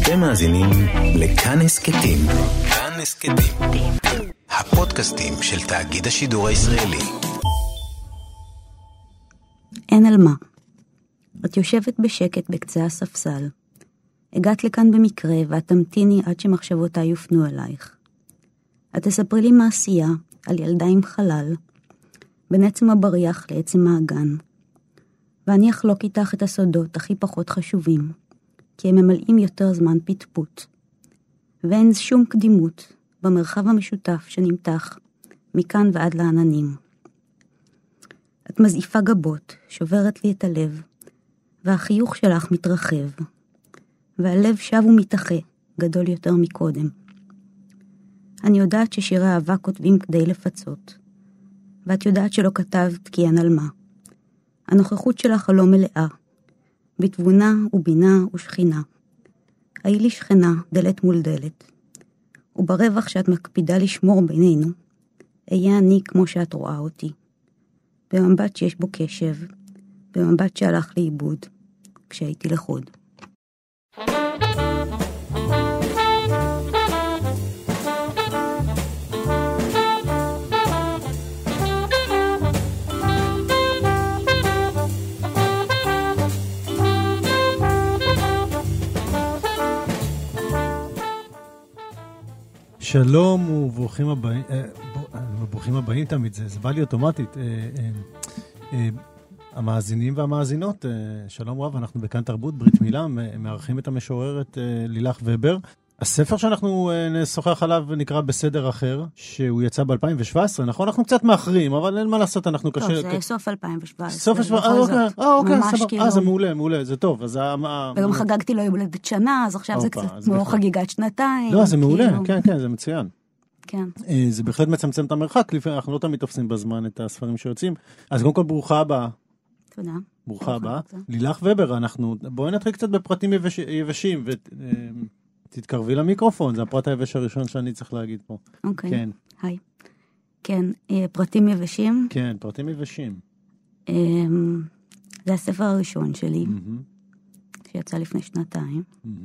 אתם מאזינים לכאן הסקטים. כאן הסקטים. הפודקאסטים של תאגיד השידור הישראלי. אין על מה. את יושבת בשקט בקצה הספסל. הגעת לכאן במקרה ואת תמתיני עד שמחשבותיי יופנו אלייך. את תספרי לי מעשייה על ילדה עם חלל, בין עצם הבריח לעצם האגן. ואני אחלוק איתך את הסודות הכי פחות חשובים, כי הם ממלאים יותר זמן פטפוט. ואין שום קדימות במרחב המשותף שנמתח מכאן ועד לעננים. את מזעיפה גבות, שוברת לי את הלב, והחיוך שלך מתרחב, והלב שב ומתאחה, גדול יותר מקודם. אני יודעת ששירי אהבה כותבים כדי לפצות, ואת יודעת שלא כתבת כי אין על מה. הנוכחות שלך הלא מלאה, בתבונה ובינה ושכינה. היי לי שכנה, דלת מול דלת. וברווח שאת מקפידה לשמור בינינו, אהיה אני כמו שאת רואה אותי. במבט שיש בו קשב, במבט שהלך לאיבוד, כשהייתי לחוד. שלום וברוכים הבאים, ברוכים הבאים תמיד, זה בא לי אוטומטית. המאזינים והמאזינות, שלום רב, אנחנו בכאן תרבות, ברית מילה, מארחים את המשוררת לילך ובר. הספר שאנחנו נשוחח עליו נקרא בסדר אחר, שהוא יצא ב-2017, נכון? אנחנו קצת מאחרים, אבל אין מה לעשות, אנחנו קשה... טוב, זה סוף 2017. סוף 2017, אוקיי, סבבה. זה מעולה, זה טוב. וגם חגגתי לו יום הולדת שנה, אז עכשיו זה קצת כמו חגיגת שנתיים. לא, זה מעולה, כן, זה מצוין. כן. זה בהחלט מצמצם את המרחק, אנחנו לא תמיד תופסים בזמן את הספרים שיוצאים. אז קודם כל ברוכה הבאה. תודה. ברוכה הבאה. לילך ובר, בואי נתחיל קצת בפרטים יבשים, תתקרבי למיקרופון, זה הפרט היבש הראשון שאני צריך להגיד פה. אוקיי. כן. היי. כן, פרטים יבשים. כן, פרטים יבשים. זה הספר הראשון שלי, שיצא לפני שנתיים.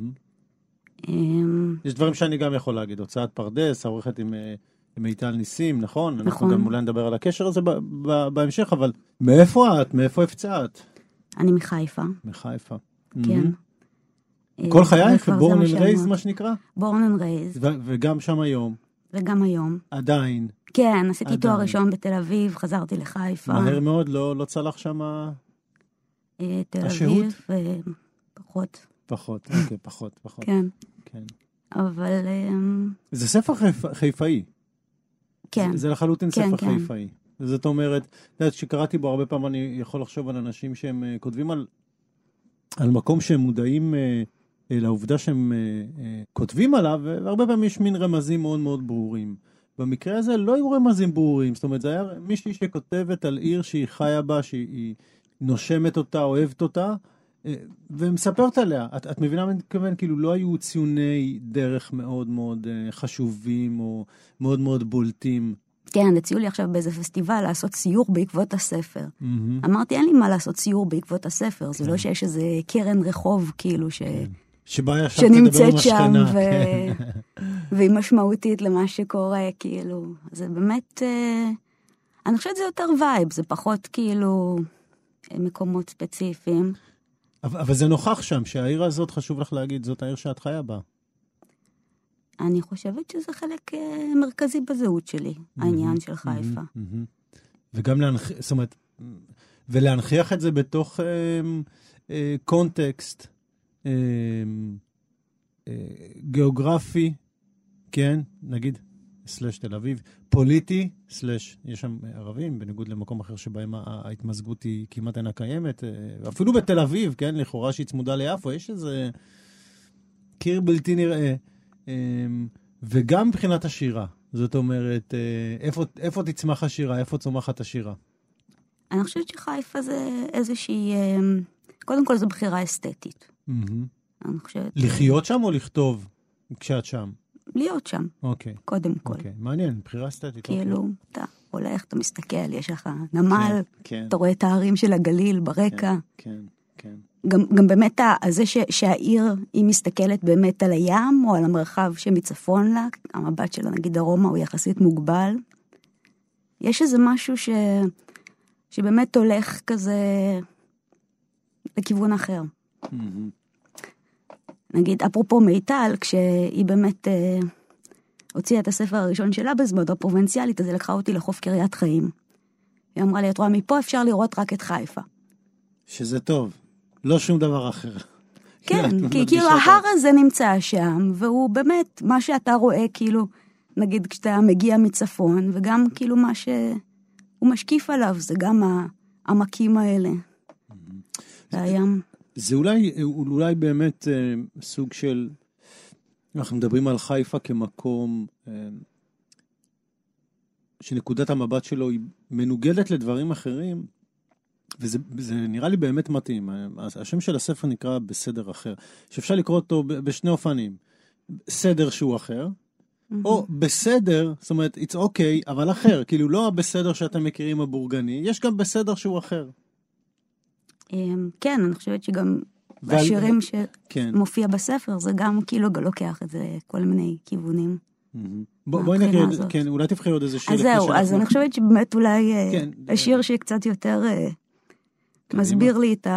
יש דברים שאני גם יכול להגיד, הוצאת פרדס, עורכת עם מיטל ניסים, נכון? אנחנו גם אולי נדבר על הקשר הזה בהמשך, אבל מאיפה את? מאיפה הפצעת? אני מחיפה. מחיפה. כן. כל חייך, בורן אנד רייז, מה שנקרא? בורן אנד רייז. וגם שם היום. וגם היום. עדיין. כן, עשיתי תואר ראשון בתל אביב, חזרתי לחיפה. מהר מאוד, לא צלח שם תל השהות? אביב, פחות. פחות, אוקיי, פחות. כן. כן. אבל... זה ספר חיפאי. כן. זה לחלוטין ספר חיפאי. זאת אומרת, שקראתי בו הרבה פעמים, אני יכול לחשוב על אנשים שהם כותבים על מקום שהם מודעים לעובדה שהם כותבים עליו, והרבה פעמים יש מין רמזים מאוד מאוד ברורים. במקרה הזה לא היו רמזים ברורים, זאת אומרת, זה היה מישהי שכותבת על עיר שהיא חיה בה, שהיא נושמת אותה, אוהבת אותה, ומספרת עליה. את מבינה מה אני מתכוון? כאילו לא היו ציוני דרך מאוד מאוד חשובים, או מאוד מאוד בולטים. כן, הציעו לי עכשיו באיזה פסטיבל לעשות סיור בעקבות הספר. אמרתי, אין לי מה לעשות סיור בעקבות הספר, זה לא שיש איזה קרן רחוב, כאילו, שנמצאת שם, והיא משמעותית למה שקורה, כאילו. זה באמת, אני חושבת שזה יותר וייב, זה פחות כאילו מקומות ספציפיים. אבל זה נוכח שם, שהעיר הזאת, חשוב לך להגיד, זאת העיר שאת חיה בה. אני חושבת שזה חלק מרכזי בזהות שלי, העניין של חיפה. וגם זאת אומרת, ולהנכיח את זה בתוך קונטקסט גיאוגרפי, כן, נגיד, סלש תל אביב, פוליטי, סלש, יש שם ערבים, בניגוד למקום אחר שבהם ההתמזגות היא כמעט אינה קיימת, אפילו בתל אביב, כן, לכאורה שהיא צמודה ליפו, יש איזה קיר בלתי נראה, וגם מבחינת השירה, זאת אומרת, איפה תצמח השירה, איפה צומחת השירה? אני חושבת שחיפה זה איזושהי, קודם כל זו בחירה אסתטית. אני חושבת... לחיות שם או לכתוב כשאת שם? להיות שם. אוקיי. קודם כל. אוקיי, מעניין, בחירה אסתטית. כאילו, אתה הולך, אתה מסתכל, יש לך נמל, אתה רואה את הערים של הגליל ברקע. כן, כן. גם באמת זה שהעיר היא מסתכלת באמת על הים, או על המרחב שמצפון לה, המבט שלה נגיד דרומה הוא יחסית מוגבל. יש איזה משהו שבאמת הולך כזה לכיוון אחר. נגיד, אפרופו מיטל, כשהיא באמת הוציאה את הספר הראשון שלה בזמנו, הפרובינציאלית, אז היא לקחה אותי לחוף קריית חיים. היא אמרה לי, את רואה, מפה אפשר לראות רק את חיפה. שזה טוב, לא שום דבר אחר. כן, כי כאילו ההר הזה נמצא שם, והוא באמת, מה שאתה רואה, כאילו, נגיד כשאתה מגיע מצפון, וגם כאילו מה שהוא משקיף עליו, זה גם העמקים האלה. והים. זה אולי באמת סוג של, אנחנו מדברים על חיפה כמקום, שנקודת המבט שלו היא מנוגדת לדברים אחרים, וזה נראה לי באמת מתאים. השם של הספר נקרא בסדר אחר, שאפשר לקרוא אותו בשני אופנים. סדר שהוא אחר, או בסדר, זאת אומרת, it's okay, אבל אחר. כאילו לא הבסדר שאתם מכירים הבורגני, יש גם בסדר שהוא אחר. כן, אני חושבת שגם בשירים שמופיע בספר, זה גם כאילו לוקח את זה כל מיני כיוונים. בואי נקריא, כן, אולי תבחרי עוד איזה שיר. אז זהו, אז אני חושבת שבאמת אולי השיר שקצת יותר מסביר לי את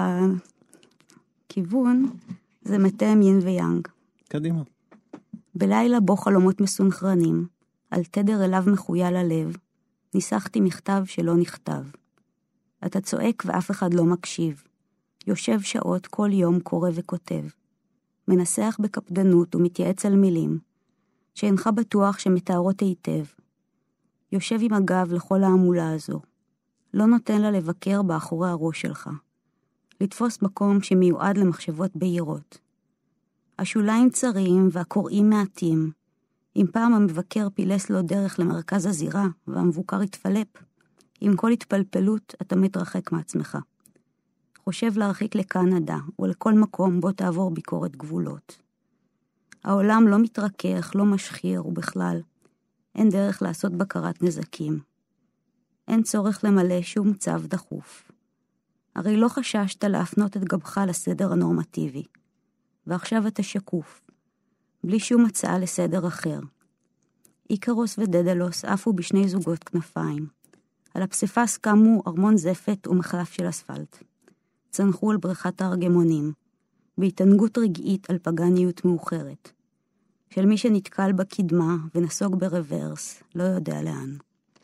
הכיוון, זה מתאם יין ויאנג. קדימה. בלילה בו חלומות מסונכרנים, על תדר אליו מחויל הלב, ניסחתי מכתב שלא נכתב. אתה צועק ואף אחד לא מקשיב. יושב שעות כל יום קורא וכותב. מנסח בקפדנות ומתייעץ על מילים, שאינך בטוח שמתארות היטב. יושב עם הגב לכל העמולה הזו. לא נותן לה לבקר באחורי הראש שלך. לתפוס מקום שמיועד למחשבות בהירות. השוליים צרים והקוראים מעטים. אם פעם המבקר פילס לו דרך למרכז הזירה והמבוקר התפלפ, עם כל התפלפלות אתה מתרחק מעצמך. חושב להרחיק לקנדה ולכל מקום בו תעבור ביקורת גבולות. העולם לא מתרכך, לא משחיר ובכלל אין דרך לעשות בקרת נזקים. אין צורך למלא שום צו דחוף. הרי לא חששת להפנות את גבך לסדר הנורמטיבי, ועכשיו אתה שקוף, בלי שום הצעה לסדר אחר. איקרוס ודדלוס עפו בשני זוגות כנפיים. על הפסיפס קמו ארמון זפת ומחלף של אספלט. צנחו על בריכת הארגמונים, בהתענגות רגעית על פגניות מאוחרת, של מי שנתקל בקדמה ונסוג ברוורס, לא יודע לאן.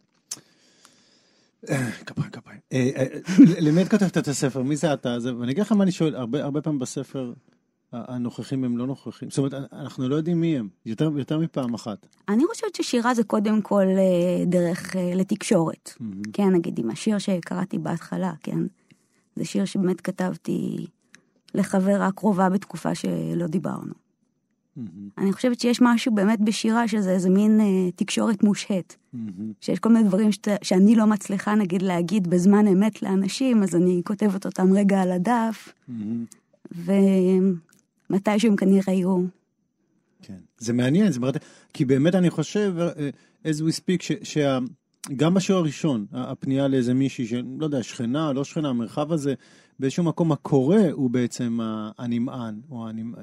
כפיים. למי את כותבת את הספר? מי זה אתה? ואני אגיד לך מה אני שואל, הרבה פעמים בספר הנוכחים הם לא נוכחים. זאת אומרת, אנחנו לא יודעים מי הם, יותר מפעם אחת. אני חושבת ששירה זה קודם כל דרך לתקשורת. כן, נגיד, עם השיר שקראתי בהתחלה, כן? זה שיר שבאמת כתבתי לחברה הקרובה בתקופה שלא דיברנו. אני חושבת שיש משהו באמת בשירה שזה איזה מין תקשורת מושהת. שיש כל מיני דברים שאני לא מצליחה נגיד להגיד בזמן אמת לאנשים, אז אני כותבת אותם רגע על הדף, ומתי שהם כנראה יהיו. כן, זה מעניין, זה מרתק, כי באמת אני חושב, as we speak, גם בשיר הראשון, הפנייה לאיזה מישהי, שלא יודע, שכנה, לא שכנה, המרחב הזה, באיזשהו מקום הקורא הוא בעצם הנמען, או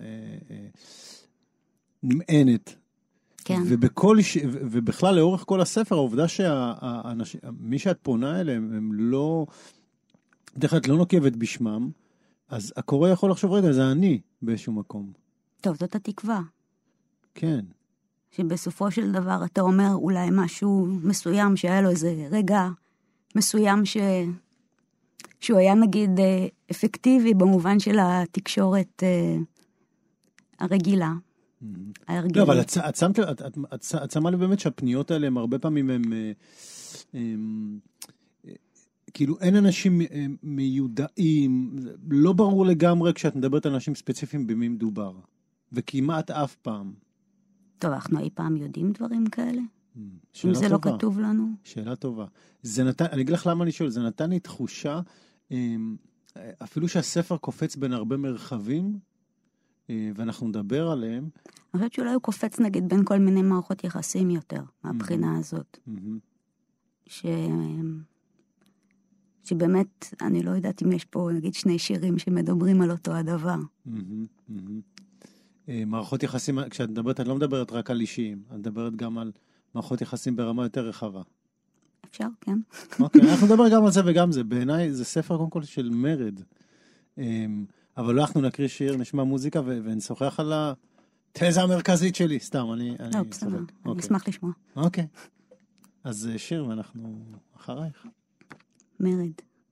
נמענת. כן. ובכלל לאורך כל הספר, העובדה שמי שאת פונה אליהם, הם לא, דרך כלל לא נוקבת בשמם, אז הקורא יכול לחשוב, רגע, זה אני באיזשהו מקום. טוב, זאת התקווה. כן. שבסופו של דבר אתה אומר אולי משהו מסוים, שהיה לו איזה רגע מסוים שהוא היה נגיד אפקטיבי במובן של התקשורת הרגילה. לא, אבל את שמה לי באמת שהפניות האלה הם הרבה פעמים הם כאילו אין אנשים מיודעים, לא ברור לגמרי כשאת מדברת על אנשים ספציפיים במי מדובר, וכמעט אף פעם. טוב, אנחנו אי פעם יודעים דברים כאלה? אם זה לא כתוב לנו? שאלה טובה. אני אגיד לך למה אני שואל, זה נתן לי תחושה, אפילו שהספר קופץ בין הרבה מרחבים, ואנחנו נדבר עליהם. אני חושבת שאולי הוא קופץ נגיד בין כל מיני מערכות יחסים יותר, מהבחינה הזאת. שבאמת, אני לא יודעת אם יש פה, נגיד, שני שירים שמדברים על אותו הדבר. מערכות יחסים, כשאת מדברת, את לא מדברת רק על אישיים, את מדברת גם על מערכות יחסים ברמה יותר רחבה. אפשר, כן. אוקיי, אנחנו נדבר גם על זה וגם זה. בעיניי זה ספר קודם כל של מרד. אבל לא אנחנו נקריא שיר, נשמע מוזיקה ונשוחח על התזה המרכזית שלי. סתם, אני בסדר, אני אשמח לשמוע. אוקיי. אז שיר ואנחנו אחרייך. מרד.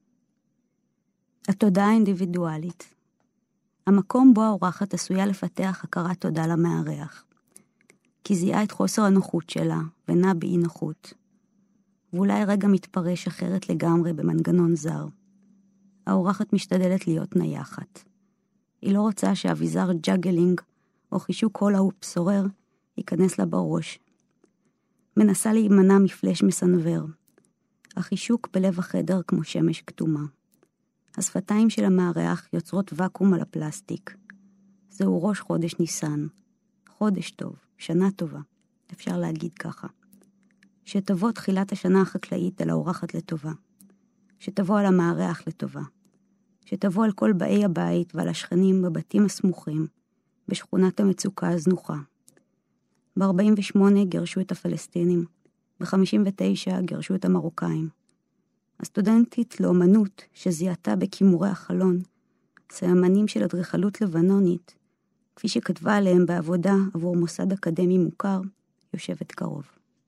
התודעה האינדיבידואלית. המקום בו האורחת עשויה לפתח הכרת תודה למארח. כי זיהה את חוסר הנוחות שלה ונע באי נוחות. ואולי רגע מתפרש אחרת לגמרי במנגנון זר. האורחת משתדלת להיות נייחת. היא לא רוצה שהאביזר ג'אגלינג או חישוק קול ההופ סורר ייכנס לה בראש. מנסה להימנע מפלש מסנבר. החישוק בלב החדר כמו שמש כתומה. השפתיים של המארח יוצרות וקום על הפלסטיק. זהו ראש חודש ניסן. חודש טוב, שנה טובה. אפשר להגיד ככה. שתבוא תחילת השנה החקלאית על האורחת לטובה. שתבוא על המארח לטובה. שתבוא על כל באי הבית ועל השכנים בבתים הסמוכים, בשכונת המצוקה הזנוחה. ב-48 גרשו את הפלסטינים, ב-59 גרשו את המרוקאים. הסטודנטית לאומנות שזיהתה בכימורי החלון, סממנים של אדריכלות לבנונית, כפי שכתבה עליהם בעבודה עבור מוסד אקדמי מוכר, יושבת קרוב.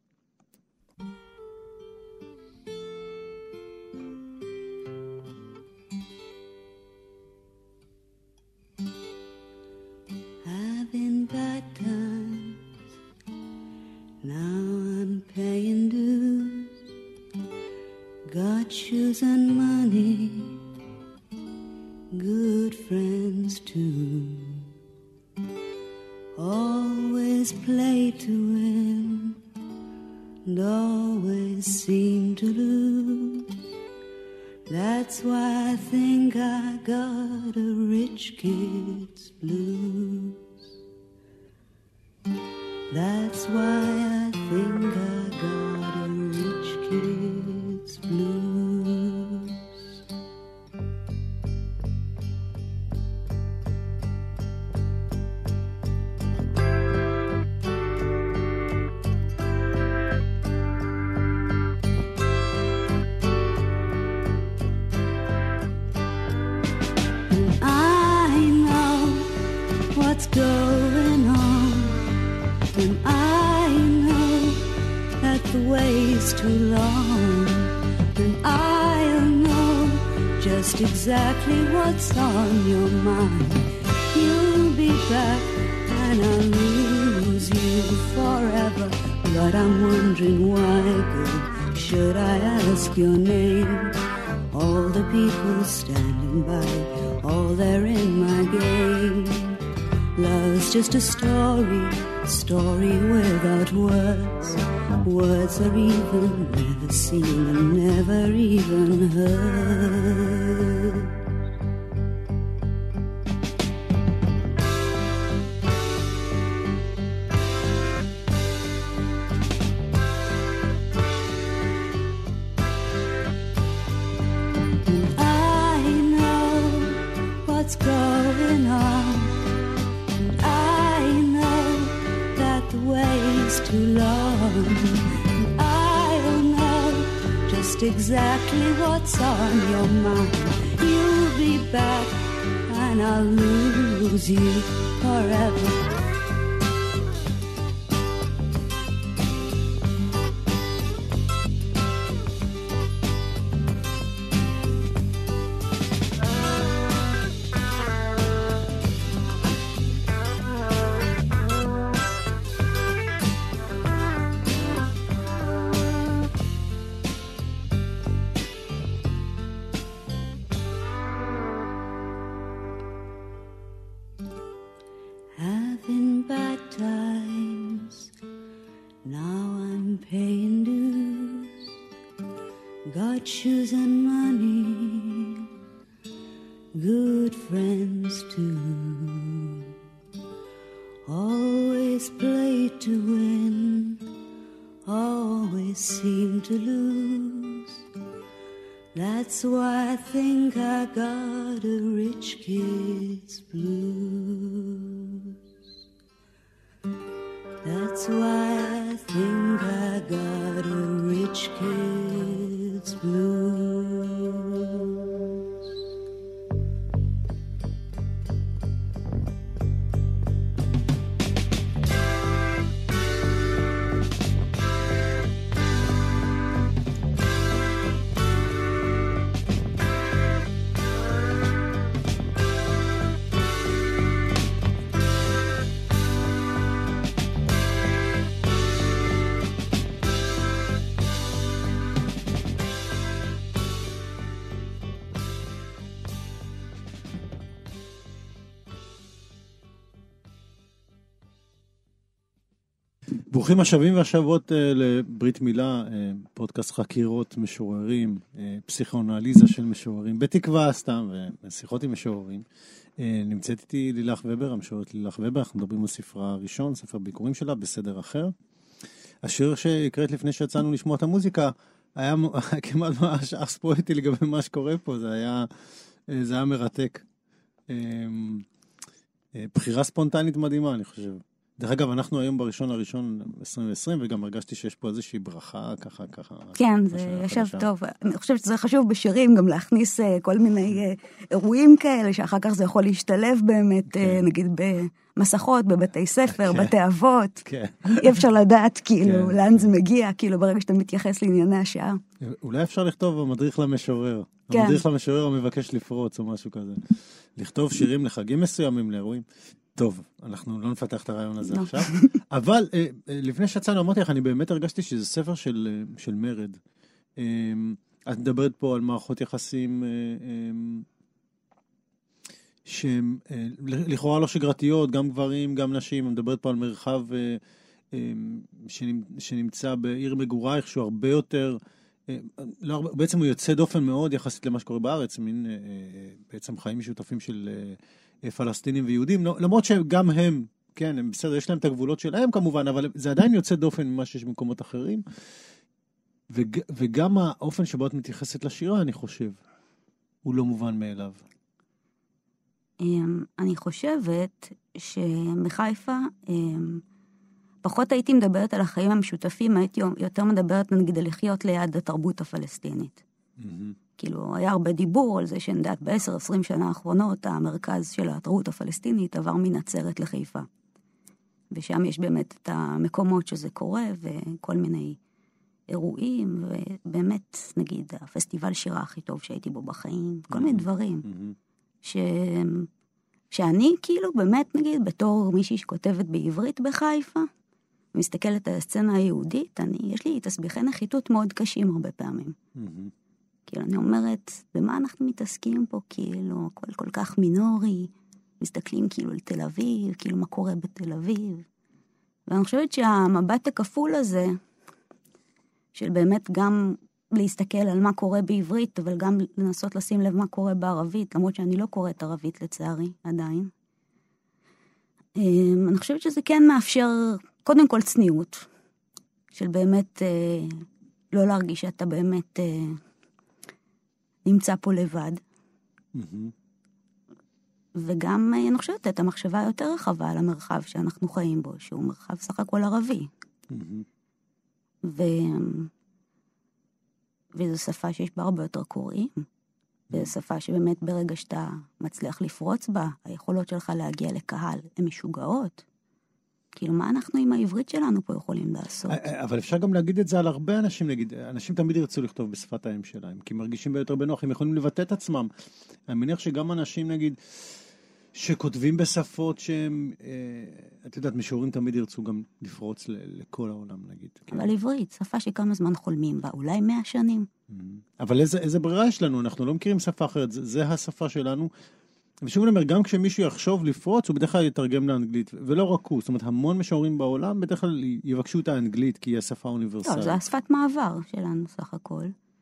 Having bad times, now I'm paying dues, got shoes and money, good friends too, always play to win, and always seem to lose, that's why I think I got a rich kid's blues. That's why I think I got a rich kid's blues. And I know what's going on. And I know that the way's too long. And I'll know just exactly what's on your mind. You'll be back and I'll lose you forever. But I'm wondering why, girl, should I ask your name? All the people standing by, all they're in my game. Love's just a story without words. Words are even never seen and never even heard. And I know what's going on. Way's too long. I'll know just exactly what's on your mind. You'll be back and I'll lose you forever. Having bad times, now I'm paying dues, got shoes and money, good friends too, always play to win, always seem to lose, That's why I think I got a rich kid's blues. That's why I think I got a rich kid's blues. ברוכים השבים והשבות לברית מילה, פודקאסט חקירות משוררים, פסיכואנליזה של משוררים, בתקווה סתם, ושיחות עם משוררים. נמצאת איתי לילך ובר, המשוררת לילך ובר, אנחנו מדברים על ספרה הראשון, ספר ביקורים שלה, בסדר אחר. השיר שהקראת לפני שיצאנו לשמוע את המוזיקה, היה כמעט ממש פואטי לגבי מה שקורה פה, זה היה מרתק. בחירה ספונטנית מדהימה, אני חושב. דרך אגב, אנחנו היום בראשון 2020, וגם הרגשתי שיש פה איזושהי ברכה, ככה. כן, זה ישב טוב. אני חושבת שזה חשוב בשירים גם להכניס כל מיני אירועים כאלה, שאחר כך זה יכול להשתלב באמת, נגיד במסכות, בבתי ספר, בתי אבות. אי אפשר לדעת כאילו לאן זה מגיע, כאילו ברגע שאתה מתייחס לענייני השעה. אולי אפשר לכתוב המדריך למשורר. המדריך למשורר המבקש לפרוץ או משהו כזה. לכתוב שירים לחגים מסוימים, לאירועים. טוב, אנחנו לא נפתח את הרעיון הזה עכשיו, אבל לפני שיצאנו אמרתי לך, אני באמת הרגשתי שזה ספר של מרד. את מדברת פה על מערכות יחסים שהן לכאורה לא שגרתיות, גם גברים, גם נשים. אני מדברת פה על מרחב שנמצא בעיר מגורייך, שהוא הרבה יותר, בעצם הוא יוצא דופן מאוד יחסית למה שקורה בארץ, מין בעצם חיים משותפים של פלסטינים ויהודים, למרות שגם הם, כן, הם בסדר, יש להם את הגבולות שלהם כמובן, אבל זה עדיין יוצא דופן ממה שיש במקומות אחרים, וגם האופן שבו את מתייחסת לשירה, אני חושב, הוא לא מובן מאליו. אני חושבת שמחיפה, פחות הייתי מדברת על החיים המשותפים, הייתי יותר מדברת נגיד על לחיות ליד התרבות הפלסטינית. כאילו, היה הרבה דיבור על זה שנדעת ב10-20 שנה האחרונות, המרכז של התרבות הפלסטינית עבר מנצרת לחיפה. ושם יש באמת את המקומות שזה קורה, וכל מיני אירועים, ובאמת, נגיד, הפסטיבל שירה הכי טוב שהייתי בו בחיים, כל מיני דברים. שאני כאילו באמת, נגיד, בתור מישהי שכותבת בעברית בחיפה, מסתכלת על הסצנה היהודית, יש לי תסביכי נחיתות מאוד קשים הרבה פעמים. כאילו, אני אומרת, במה אנחנו מתעסקים פה, כאילו, הכל כל כך מינורי, מסתכלים כאילו על תל אביב, כאילו מה קורה בתל אביב. ואני חושבת שהמבט הכפול הזה, של באמת גם להסתכל על מה קורה בעברית, אבל גם לנסות לשים לב מה קורה בערבית, למרות שאני לא קוראת ערבית לצערי, עדיין. אני חושבת שזה כן מאפשר, קודם כל צניעות, של באמת לא להרגיש שאתה באמת נמצא פה לבד. וגם אני חושבת את המחשבה יותר רחבה על המרחב שאנחנו חיים בו, שהוא מרחב סך הכל ערבי. וזו שפה שיש בה הרבה יותר קוראים. וזו שפה שבאמת ברגע שאתה מצליח לפרוץ בה, היכולות שלך להגיע לקהל הן משוגעות. כאילו, מה אנחנו עם העברית שלנו פה יכולים לעשות? אבל אפשר גם להגיד את זה על הרבה אנשים, נגיד, אנשים תמיד ירצו לכתוב בשפת האם שלהם, כי מרגישים ביותר בנוח, הם יכולים לבטא את עצמם. אני מניח שגם אנשים, נגיד, שכותבים בשפות שהם, את יודעת, משוררים תמיד ירצו גם לפרוץ לכל העולם, נגיד. אבל עברית, שפה שכמה זמן חולמים בה, אולי 100 שנים. אבל איזה ברירה יש לנו? אנחנו לא מכירים שפה אחרת, זה השפה שלנו. ושוב אני אומר, גם כשמישהו יחשוב לפרוץ, הוא בדרך כלל יתרגם לאנגלית, ולא רק הוא. זאת אומרת, המון משוררים בעולם בדרך כלל יבקשו את האנגלית, כי היא השפה האוניברסלית. לא, זה השפת מעבר שלנו סך הכל.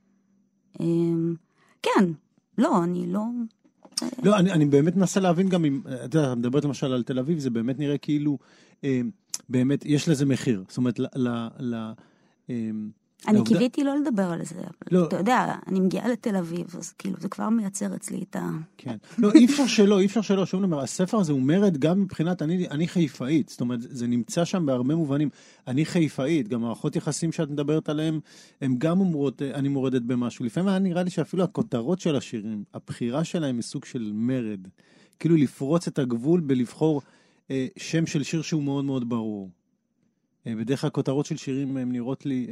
כן, לא, אני לא... לא, אני באמת מנסה להבין גם אם, אתה יודע, מדברת למשל על תל אביב, זה באמת נראה כאילו, באמת, יש לזה מחיר. זאת אומרת, אני קיוויתי לא לדבר על זה, אבל אתה יודע, אני מגיעה לתל אביב, אז כאילו זה כבר מייצר אצלי את ה... כן. לא, אי אפשר שלא, שום דבר. הספר הזה הוא מרד גם מבחינת, אני חיפאית, זאת אומרת, זה נמצא שם בהרבה מובנים. אני חיפאית, גם מערכות יחסים שאת מדברת עליהם, הן גם אומרות, אני מורדת במשהו. לפעמים היה נראה לי שאפילו הכותרות של השירים, הבחירה שלהם היא סוג של מרד. כאילו לפרוץ את הגבול בלבחור שם של שיר שהוא מאוד מאוד ברור. בדרך כלל הכותרות של שירים הן נראות לי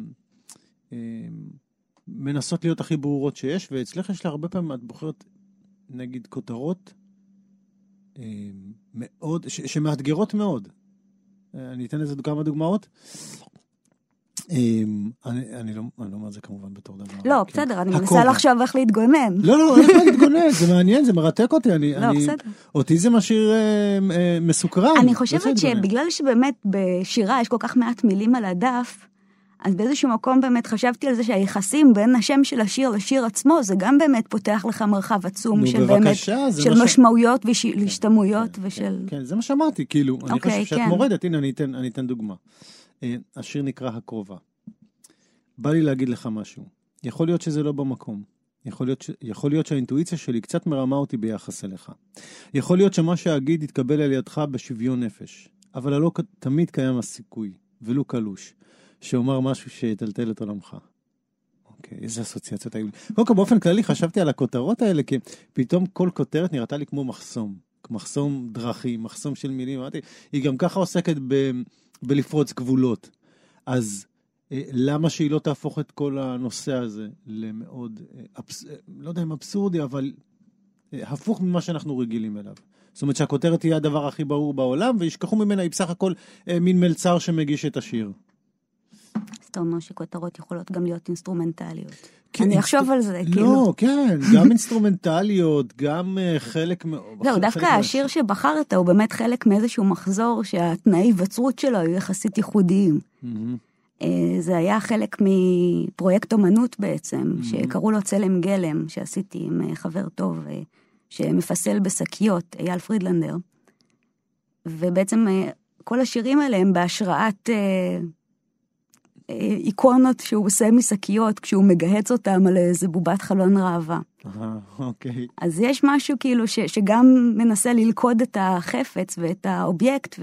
מנסות להיות הכי ברורות שיש, ואצלך יש לה הרבה פעמים, את בוחרת נגיד כותרות מאוד, שמאתגרות מאוד. אני אתן לזה כמה דוגמאות. אני לא אומר זה כמובן בתור דבר. לא, בסדר, אני מנסה לחשוב איך להתגונן. לא, איך להתגונן, זה מעניין, זה מרתק אותי. לא, בסדר. אותי זה משאיר מסוקרן. אני חושבת שבגלל שבאמת בשירה יש כל כך מעט מילים על הדף, אז באיזשהו מקום באמת חשבתי על זה שהיחסים בין השם של השיר לשיר עצמו, זה גם באמת פותח לך מרחב עצום של באמת, של משמעויות והשתמעויות ושל... כן, זה מה שאמרתי, כאילו, אני חושב שאת מורדת, הנה אני אתן דוגמה. השיר נקרא הקרובה. בא לי להגיד לך משהו. יכול להיות שזה לא במקום. יכול להיות שהאינטואיציה שלי קצת מרמה אותי ביחס אליך. יכול להיות שמה שאגיד יתקבל על ידך בשוויון נפש. אבל לא תמיד קיים הסיכוי, ולא קלוש, שאומר משהו שיטלטל את עולמך. אוקיי, איזה אסוציאציות היו לי. קודם כל, באופן כללי חשבתי על הכותרות האלה, כי פתאום כל כותרת נראתה לי כמו מחסום. מחסום דרכים, מחסום של מילים. היא גם ככה עוסקת בלפרוץ גבולות. אז למה שהיא לא תהפוך את כל הנושא הזה למאוד, לא יודע אם אבסורדי, אבל הפוך ממה שאנחנו רגילים אליו. זאת אומרת שהכותרת תהיה הדבר הכי ברור בעולם, וישכחו ממנה, היא בסך הכל מין מלצר שמגיש את השיר. זאת אומרת שכותרות יכולות גם להיות אינסטרומנטליות. אני אחשוב על זה, כאילו. לא, כן, גם אינסטרומנטליות, גם חלק... זהו, דווקא השיר שבחרת הוא באמת חלק מאיזשהו מחזור שהתנאי היווצרות שלו היו יחסית ייחודיים. זה היה חלק מפרויקט אומנות בעצם, שקראו לו צלם גלם, שעשיתי עם חבר טוב, שמפסל בשקיות, אייל פרידלנדר. ובעצם כל השירים האלה הם בהשראת... איקונות שהוא עושה משקיות כשהוא מגהץ אותם על איזה בובת חלון ראווה. אוקיי. אז יש משהו כאילו שגם מנסה ללכוד את החפץ ואת האובייקט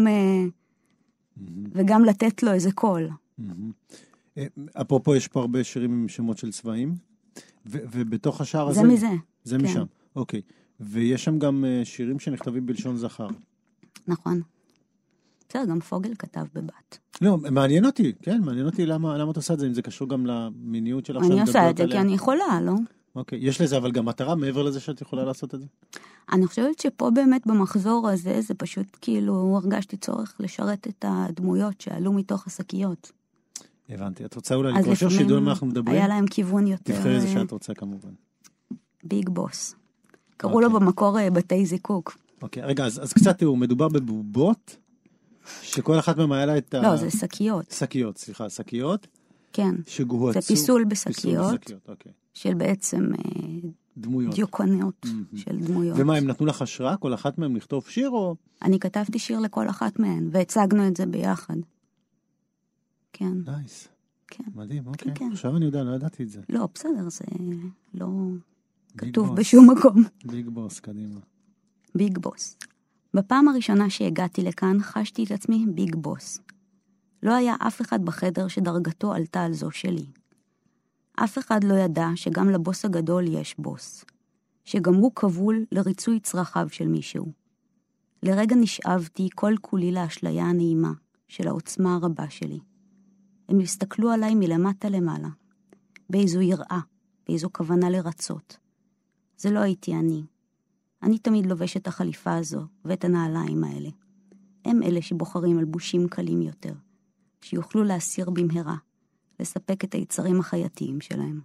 וגם לתת לו איזה קול. אפרופו יש פה הרבה שירים עם שמות של צבעים, ובתוך השער הזה... זה מזה. זה משם, אוקיי. ויש שם גם שירים שנכתבים בלשון זכר. נכון. בסדר, גם פוגל כתב בבת. לא, מעניין אותי, כן, מעניין אותי למה אתה עושה את זה, אם זה קשור גם למיניות שלך. אני עושה את זה כי אני יכולה, לא? אוקיי, יש לזה אבל גם מטרה מעבר לזה שאת יכולה לעשות את זה? אני חושבת שפה באמת במחזור הזה, זה פשוט כאילו הרגשתי צורך לשרת את הדמויות שעלו מתוך השקיות. הבנתי, את רוצה אולי לקרוא שיר שידעו על מה אנחנו מדברים? היה להם כיוון יותר... תבחרי איזה שאת רוצה כמובן. ביג בוס. קראו לו במקור בתי זיקוק. אוקיי, רגע, אז קצת תראו, מדובר בבובות, שכל אחת מהם היה לה את ה... לא, זה שקיות. שקיות, סליחה, שקיות. כן. שגוהצו. זה פיסול בשקיות. אוקיי. של בעצם... דמויות. דיוקוניות של דמויות. ומה, הם נתנו לך השראה, כל אחת מהם לכתוב שיר או... אני כתבתי שיר לכל אחת מהן, והצגנו את זה ביחד. כן. נייס. כן. מדהים, אוקיי. כן. עכשיו אני יודע, לא ידעתי את זה. לא, בסדר, זה לא כתוב בשום מקום. ביג בוס, קדימה. ביג בוס. בפעם הראשונה שהגעתי לכאן, חשתי את עצמי ביג בוס. לא היה אף אחד בחדר שדרגתו עלתה על זו שלי. אף אחד לא ידע שגם לבוס הגדול יש בוס, שגם הוא כבול לריצוי צרכיו של מישהו. לרגע נשאבתי כל כולי לאשליה הנעימה של העוצמה הרבה שלי. הם הסתכלו עליי מלמטה למעלה, באיזו יראה, באיזו כוונה לרצות. זה לא הייתי אני. אני תמיד לובש את החליפה הזו ואת הנעליים האלה. הם אלה שבוחרים על בושים קלים יותר, שיוכלו להסיר במהרה, לספק את היצרים החייתיים שלהם.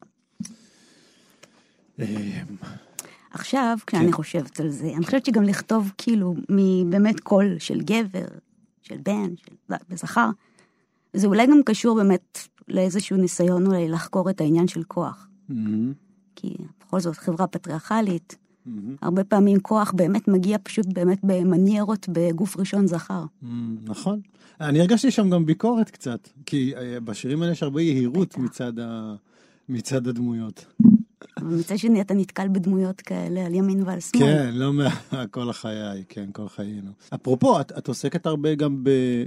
עכשיו, כשאני חושבת על זה, אני חושבת שגם לכתוב כאילו מבאמת קול של גבר, של בן, של זכר, זה אולי גם קשור באמת לאיזשהו ניסיון אולי לחקור את העניין של כוח. כי בכל זאת חברה פטריארכלית, הרבה פעמים כוח באמת מגיע פשוט באמת במניירות בגוף ראשון זכר. נכון. אני הרגשתי שם גם ביקורת קצת, כי בשירים האלה יש הרבה יהירות מצד הדמויות. מצד שני אתה נתקל בדמויות כאלה על ימין ועל שמאל. כן, לא כל החיי, כן, כל חיינו. אפרופו, את עוסקת הרבה גם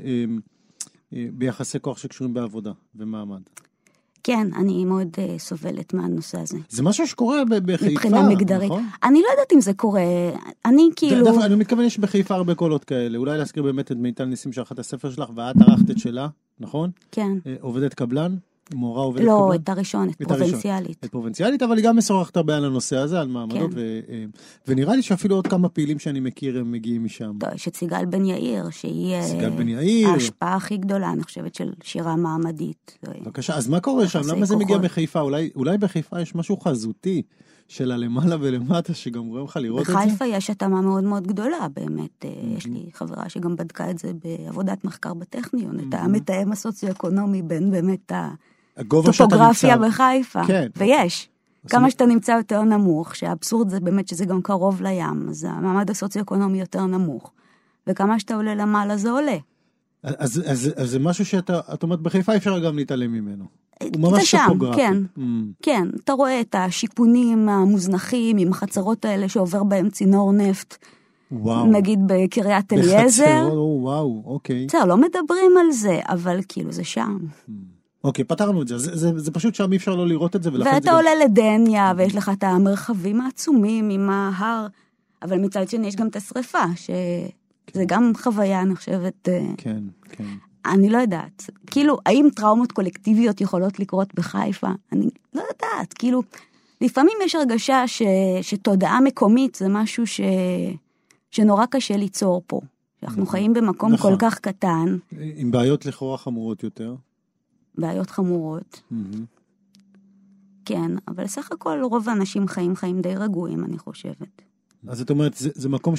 ביחסי כוח שקשורים בעבודה ומעמד. כן, אני מאוד סובלת מהנושא הזה. זה משהו שקורה בחיפה, מבחינה מגדרית. נכון? אני לא יודעת אם זה קורה, אני כאילו... אני מתכוון יש בחיפה הרבה קולות כאלה, אולי להזכיר באמת את מיטל ניסים שערכת הספר שלך, ואת ערכת את שלה, נכון? כן. עובדת קבלן? מורה עובדת לא, קבלן? את הראשון, את פרובינציאלית. את פרובינציאלית, אבל היא גם משוחחת הרבה על הנושא הזה, על מעמדות, ונראה לי שאפילו עוד כמה פעילים שאני מכיר הם מגיעים משם. טוב, יש את סיגל בן יאיר, שהיא ההשפעה הכי גדולה, אני חושבת, של שירה מעמדית. בבקשה, אז מה קורה שם? למה זה מגיע מחיפה? אולי בחיפה יש משהו חזותי של הלמעלה ולמטה, שגם רואים לך לראות את זה? בחיפה יש התאמה מאוד מאוד גדולה, באמת. יש לי חברה שגם בדקה את זה בעבודת מחקר בטכניון, את המתאם הסוציו-אקונומי בין באמת טופוגרפיה בחיפה, ויש. כמה שאתה נמצא יותר נמוך, שהאבסורד זה באמת שזה גם קרוב לים, אז המעמד הסוציו-אקונומי יותר נמוך, וכמה שאתה עולה למעלה זה עולה. אז זה משהו שאת אומרת, בחיפה אפשר גם להתעלם ממנו. הוא ממש טופוגרפי. כן, אתה רואה את השיכונים המוזנחים, עם החצרות האלה שעובר בהם צינור נפט, נגיד בקריית אליעזר. וואו, אוקיי. בסדר, לא מדברים על זה, אבל כאילו זה שם. אוקיי, פתרנו את זה. זה פשוט שם אי אפשר לא לראות את זה. ואתה עולה לדניה, ויש לך את המרחבים העצומים עם ההר, אבל מצד שני יש גם את השריפה, שזה גם חוויה, אני חושבת. כן. אני לא יודעת. כאילו, האם טראומות קולקטיביות יכולות לקרות בחיפה? אני לא יודעת. כאילו, לפעמים יש הרגשה שתודעה מקומית זה משהו שנורא קשה ליצור פה. אנחנו חיים במקום כל כך קטן. עם בעיות לכאורה חמורות יותר. בעיות חמורות. כן, אבל סך הכל רוב האנשים חיים די רגועים, אני חושבת. אז את אומרת, זה מקום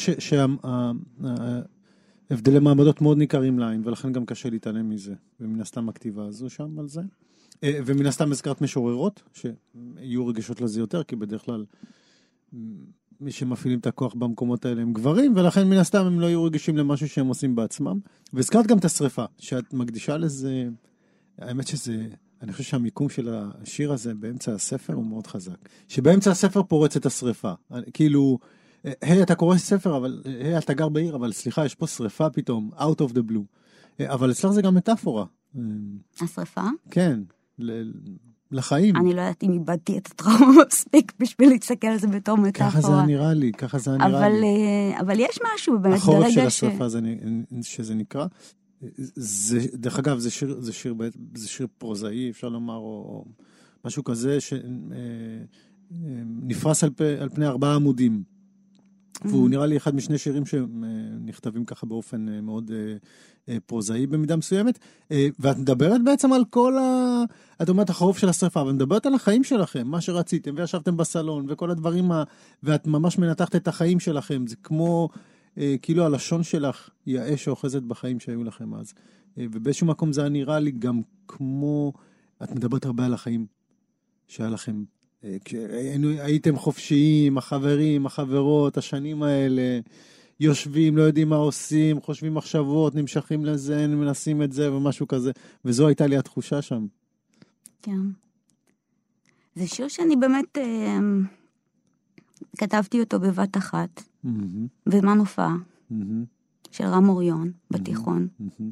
הבדלי מעמדות מאוד ניכרים לעין, ולכן גם קשה להתעלם מזה. ומן הסתם הכתיבה הזו שם על זה. ומן הסתם הזכרת משוררות, שיהיו רגשות לזה יותר, כי בדרך כלל מי שמפעילים את הכוח במקומות האלה הם גברים, ולכן מן הסתם הם לא יהיו רגישים למשהו שהם עושים בעצמם. והזכרת גם את השריפה, שאת מקדישה לזה, האמת שזה, אני חושב שהמיקום של השיר הזה באמצע הספר הוא מאוד חזק. שבאמצע הספר פורץ את השריפה. כאילו, אתה קורא ספר, אבל, אתה גר בעיר, אבל סליחה, יש פה שריפה פתאום, out of the blue. אבל אצלך זה גם מטאפורה. השריפה? כן, לחיים. אני לא יודעת אם איבדתי את הטראומה מספיק בשביל להסתכל על זה בתור מטאפורה. ככה זה נראה לי. אבל יש משהו באמת החורף ברגע של השריפה שזה נקרא. דרך אגב, זה שיר פרוזאי, אפשר לומר, או משהו כזה שנפרס על פני 4 עמודים. והוא נראה לי אחד משני שירים שנכתבים ככה באופן מאוד פרוזאי במידה מסוימת, ואת מדברת בעצם על כל את אומרת החורף של השריפה, אבל מדברת על החיים שלכם, מה שרציתם, וישבתם בסלון, וכל הדברים, ואת ממש מנתחת את החיים שלכם, זה כמו, כאילו הלשון שלך היא האש שאוחזת בחיים שהיו לכם אז, ובאיזשהו מקום זה נראה לי גם כמו, את מדברת הרבה על החיים שהיה לכם, כשהייתם חופשיים, החברים, החברות, השנים האלה, יושבים, לא יודעים מה עושים, חושבים מחשבות, נמשכים לזה, מנסים את זה ומשהו כזה, וזו הייתה לי התחושה שם. כן. זה שיר שאני באמת כתבתי אותו בבת אחת, בזמן הופעה, של רם אוריון, בתיכון.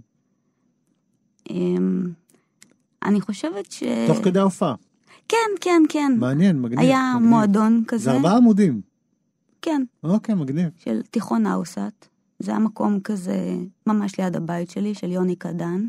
אני חושבת תוך כדי ההופעה. כן. מעניין, מגניב. היה מועדון כזה. זה 4 עמודים. כן. אוקיי, מגניב. של תיכון האוסט. זה המקום כזה, ממש ליד הבית שלי, של יוני קדן.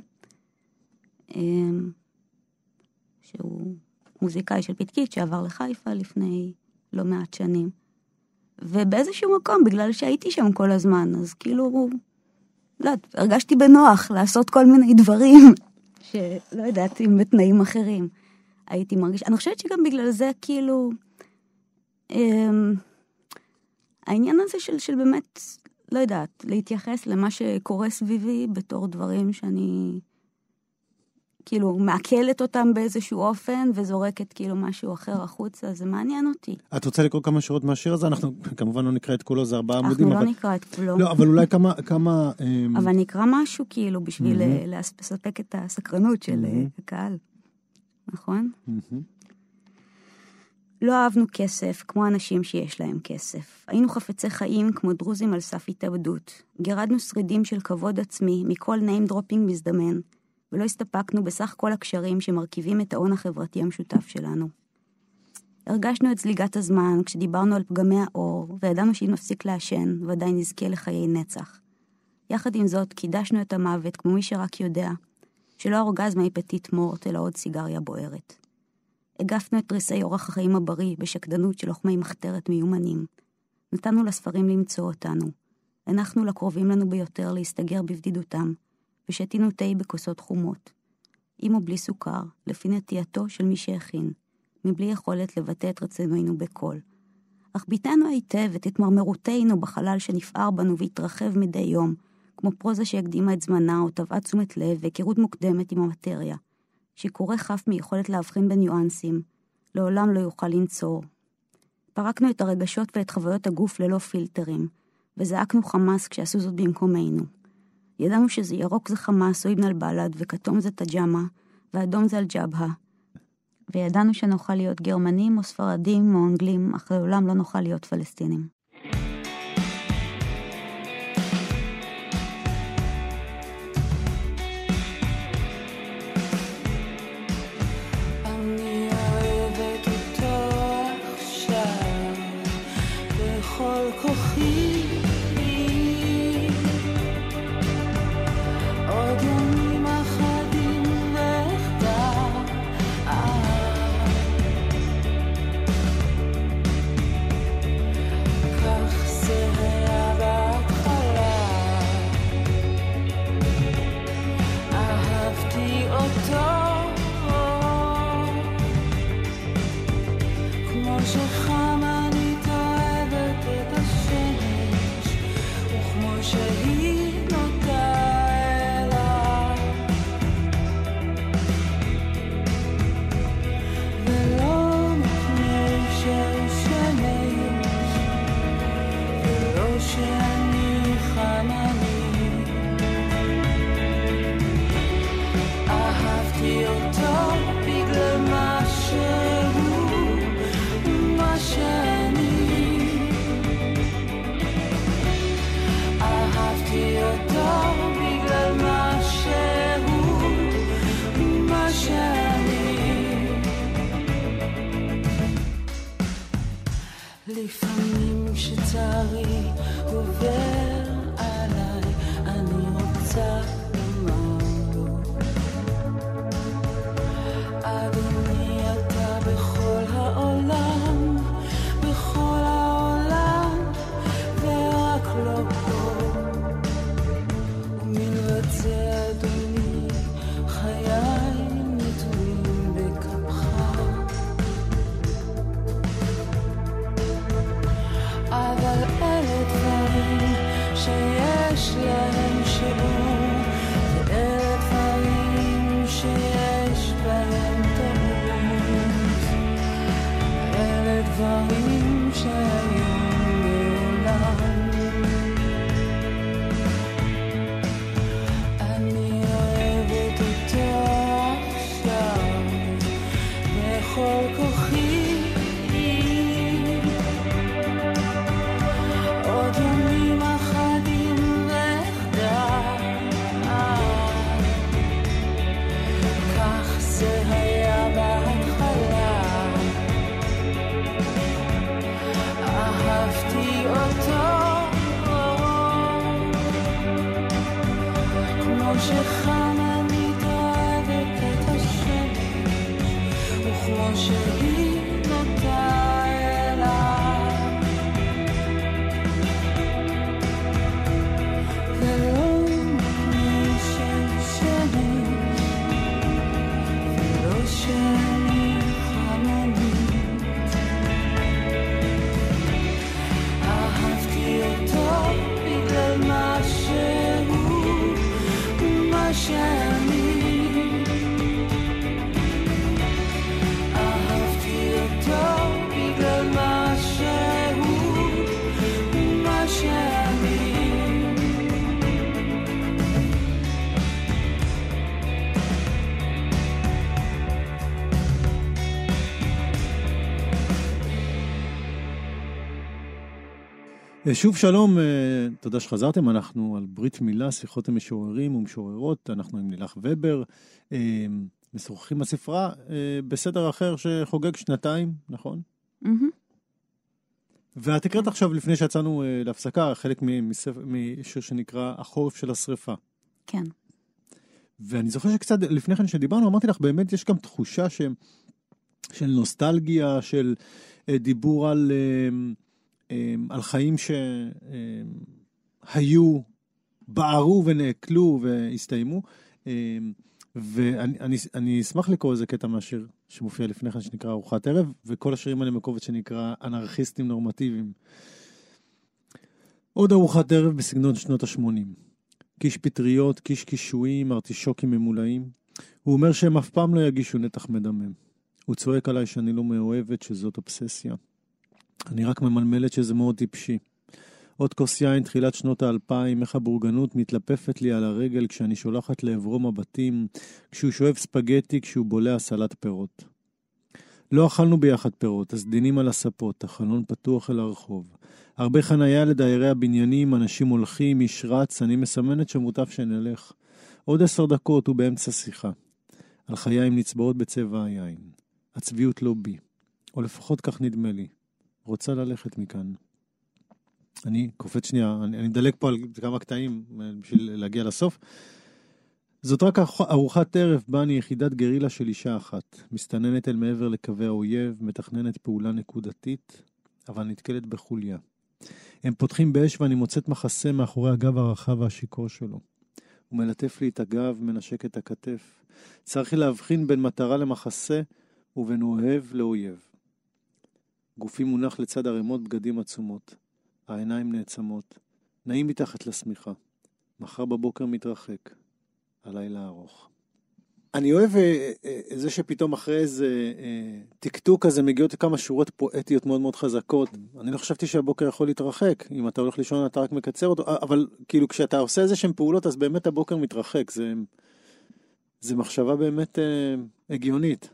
שהוא מוזיקאי של פתקית, שעבר לחיפה לפני לא מעט שנים. ובאיזשהו מקום, בגלל שהייתי שם כל הזמן, אז כאילו, לא יודעת, הרגשתי בנוח לעשות כל מיני דברים, שלא יודעת, אם בתנאים אחרים. הייתי מרגיש, אני חושבת שגם בגלל זה כאילו, העניין הזה של באמת, לא יודעת, להתייחס למה שקורה סביבי בתור דברים שאני כאילו מעכלת אותם באיזשהו אופן, וזורקת כאילו משהו אחר החוצה, זה מעניין אותי. את רוצה לקרוא כמה שורות מהשיר הזה? אנחנו כמובן לא נקרא את כולו, זה 4 עמודים. אנחנו לא נקרא את כולו. לא, אבל אולי כמה... אבל נקרא משהו כאילו, בשביל לספק את הסקרנות של הקהל. נכון? לא אהבנו כסף כמו אנשים שיש להם כסף. היינו חפצי חיים כמו דרוזים על סף התאבדות. גרדנו שרידים של כבוד עצמי מכל name dropping מזדמן, ולא הסתפקנו בסך כל הקשרים שמרכיבים את ההון החברתי המשותף שלנו. הרגשנו את זליגת הזמן כשדיברנו על פגמי האור, וידענו שאם נפסיק לעשן, ודאי נזכה לחיי נצח. יחד עם זאת, קידשנו את המוות כמו מי שרק יודע, שלא אורגזמה היא פטיט מורט, אלא עוד סיגריה בוערת. הגפנו את תריסי אורח החיים הבריא בשקדנות של לוחמי מחתרת מיומנים. נתנו לספרים למצוא אותנו. הנחנו לקרובים לנו ביותר להסתגר בבדידותם, ושתינו תה בכוסות חומות. עם או בלי סוכר, לפי נטייתו של מי שהכין, מבלי יכולת לבטא את רצוננו בקול. אך ביטאנו היטב את התמרמרותנו בחלל שנפער בנו והתרחב מדי יום, כמו פרוזה שהקדימה את זמנה או טבעה תשומת לב והיכרות מוקדמת עם המטריה. שקורא חף מיכולת להבחין בניואנסים, לעולם לא יוכל לנצור. פרקנו את הרגשות ואת חוויות הגוף ללא פילטרים, וזעקנו חמאס כשעשו זאת במקומנו. ידענו שזה ירוק זה חמאס או אבן אל-בלד, וכתום זה תג'מה, ואדום זה אל-ג'בהה. וידענו שנוכל להיות גרמנים או ספרדים או אנגלים, אך לעולם לא נוכל להיות פלסטינים. לפעמים שצערי עובר עליי, אני רוצה לומר לו, אדוני אתה בכל העולם, בכל העולם, ורק לא פה. ומלבד זה אדוני, חיי נתונים בכפך. אבל אלה דברים שיש להם שיעור, ואלה דברים שיש בהם טעות, אלה דברים שהיו מעולם. אני אוהבת אותו עכשיו בכל כוחי, עוד ימים אחדים ואחדה, כך זה היה בהתחלה. אהבתי אותו כמו שחננית אוהבת את השמש, וכמו שהיא נוטה אליו, ולא משל שמש, ולא שאני חננית. אהבתי אותו בגלל מה שהוא, מה שאני, שוב שלום, תודה שחזרתם, אנחנו על ברית מילה, שיחות עם משוררים ומשוררות, אנחנו עם לילך ובר, משוחחים בספרה, בסדר אחר שחוגג 2, נכון? ואת הקראת עכשיו לפני שיצאנו להפסקה, חלק משיר שנקרא החורף של השריפה. כן. ואני זוכר שקצת לפני כן שדיברנו, אמרתי לך, באמת יש גם תחושה של נוסטלגיה, של דיבור על חיים שהיו, בערו ונעקלו והסתיימו, ואני אשמח לקרוא איזה קטע מהשיר שמופיע לפני כן שנקרא ארוחת ערב, וכל השירים האלה מקובץ שנקרא אנרכיסטים נורמטיביים. עוד ארוחת ערב בסגנון שנות ה-80. קיש פטריות, קיש קישויים, ארטישוקים ממולאים. הוא אומר שהם אף פעם לא יגישו נתח מדמם. הוא צועק עליי שאני לא מאוהבת, שזאת אובססיה. אני רק ממלמלת שזה מאוד טיפשי. עוד כוס יין, תחילת שנות ה-2000, איך הבורגנות מתלפפת לי על הרגל כשאני שולחת לעברו מבטים, כשהוא שואב ספגטי, כשהוא בולע סלט פירות. לא אכלנו ביחד פירות, אז דינים על הספות, החלון פתוח אל הרחוב. הרבה חנייה לדיירי הבניינים, אנשים הולכים, איש רץ, אני מסמנת שמוטב שנלך. עוד 10 דקות הוא באמצע שיחה. על חיי עם נצבעות בצבע היין. הצביעות לא בי, או לפחות כך נדמה לי. רוצה ללכת מכאן. אני קופץ שנייה, אני מדלג פה על כמה קטעים בשביל להגיע לסוף. זאת רק ארוחת ערב בה אני יחידת גרילה של אישה אחת, מסתננת אל מעבר לקווי האויב, מתכננת פעולה נקודתית, אבל נתקלת בחוליה. הם פותחים באש ואני מוצאת מחסה מאחורי הגב הרחב והשיקור שלו. הוא מלטף לי את הגב, מנשק את הכתף. צריך להבחין בין מטרה למחסה ובין אוהב לאויב. גופי מונח לצד ערימות בגדים עצומות. העיניים נעצמות. נעים מתחת לשמיכה. מחר בבוקר מתרחק. הלילה ארוך. אני אוהב זה שפתאום אחרי איזה טקטוק כזה מגיעות כמה שורות פואטיות מאוד מאוד חזקות. אני לא חשבתי שהבוקר יכול להתרחק. אם אתה הולך לישון אתה רק מקצר אותו. אבל כאילו כשאתה עושה איזה שהן פעולות אז באמת הבוקר מתרחק. זה מחשבה באמת הגיונית.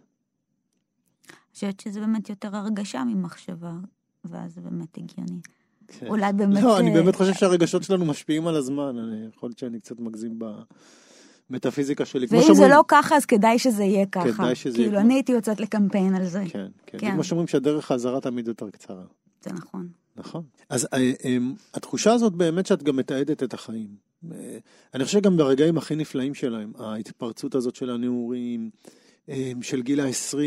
אני חושבת שזה באמת יותר הרגשה ממחשבה, ואז זה באמת הגיוני. אולי באמת... לא, אני באמת חושב שהרגשות שלנו משפיעים על הזמן. אני יכול להיות שאני קצת מגזים במטאפיזיקה שלי. ואם זה לא ככה, אז כדאי שזה יהיה ככה. כדאי שזה יהיה. כאילו, אני הייתי יוצאת לקמפיין על זה. כן, כן. כמו שאומרים שהדרך החזרה תמיד יותר קצרה. זה נכון. נכון. אז התחושה הזאת באמת שאת גם מתעדת את החיים. אני חושב גם ברגעים הכי נפלאים שלהם, ההתפרצות הזאת של הנעורים, של גיל ה-20,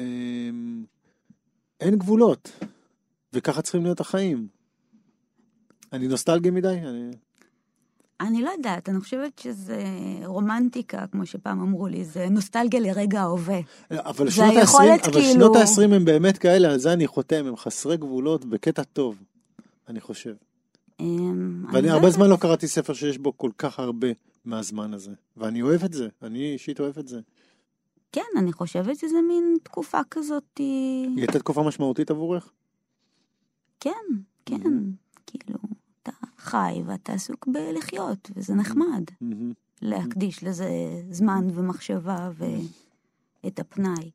אין גבולות. וככה צריכים להיות החיים. אני נוסטלגי מדי? אני לא יודעת, אני חושבת שזה רומנטיקה, כמו שפעם אמרו לי, זה נוסטלגיה לרגע ההווה. אבל שנות ה-20 הם באמת כאלה, על זה אני חותם, הם חסרי גבולות בקטע טוב, אני חושב. ואני הרבה זמן לא קראתי ספר שיש בו כל כך הרבה מהזמן הזה, ואני אוהב את זה, אני אישית אוהב את זה. כן, אני חושבת שזה מין תקופה כזאת... היא הייתה תקופה משמעותית עבורך? כן, כן, כאילו... חי, ואתה עסוק בלחיות, וזה נחמד. להקדיש לזה זמן ומחשבה ואת הפנאי.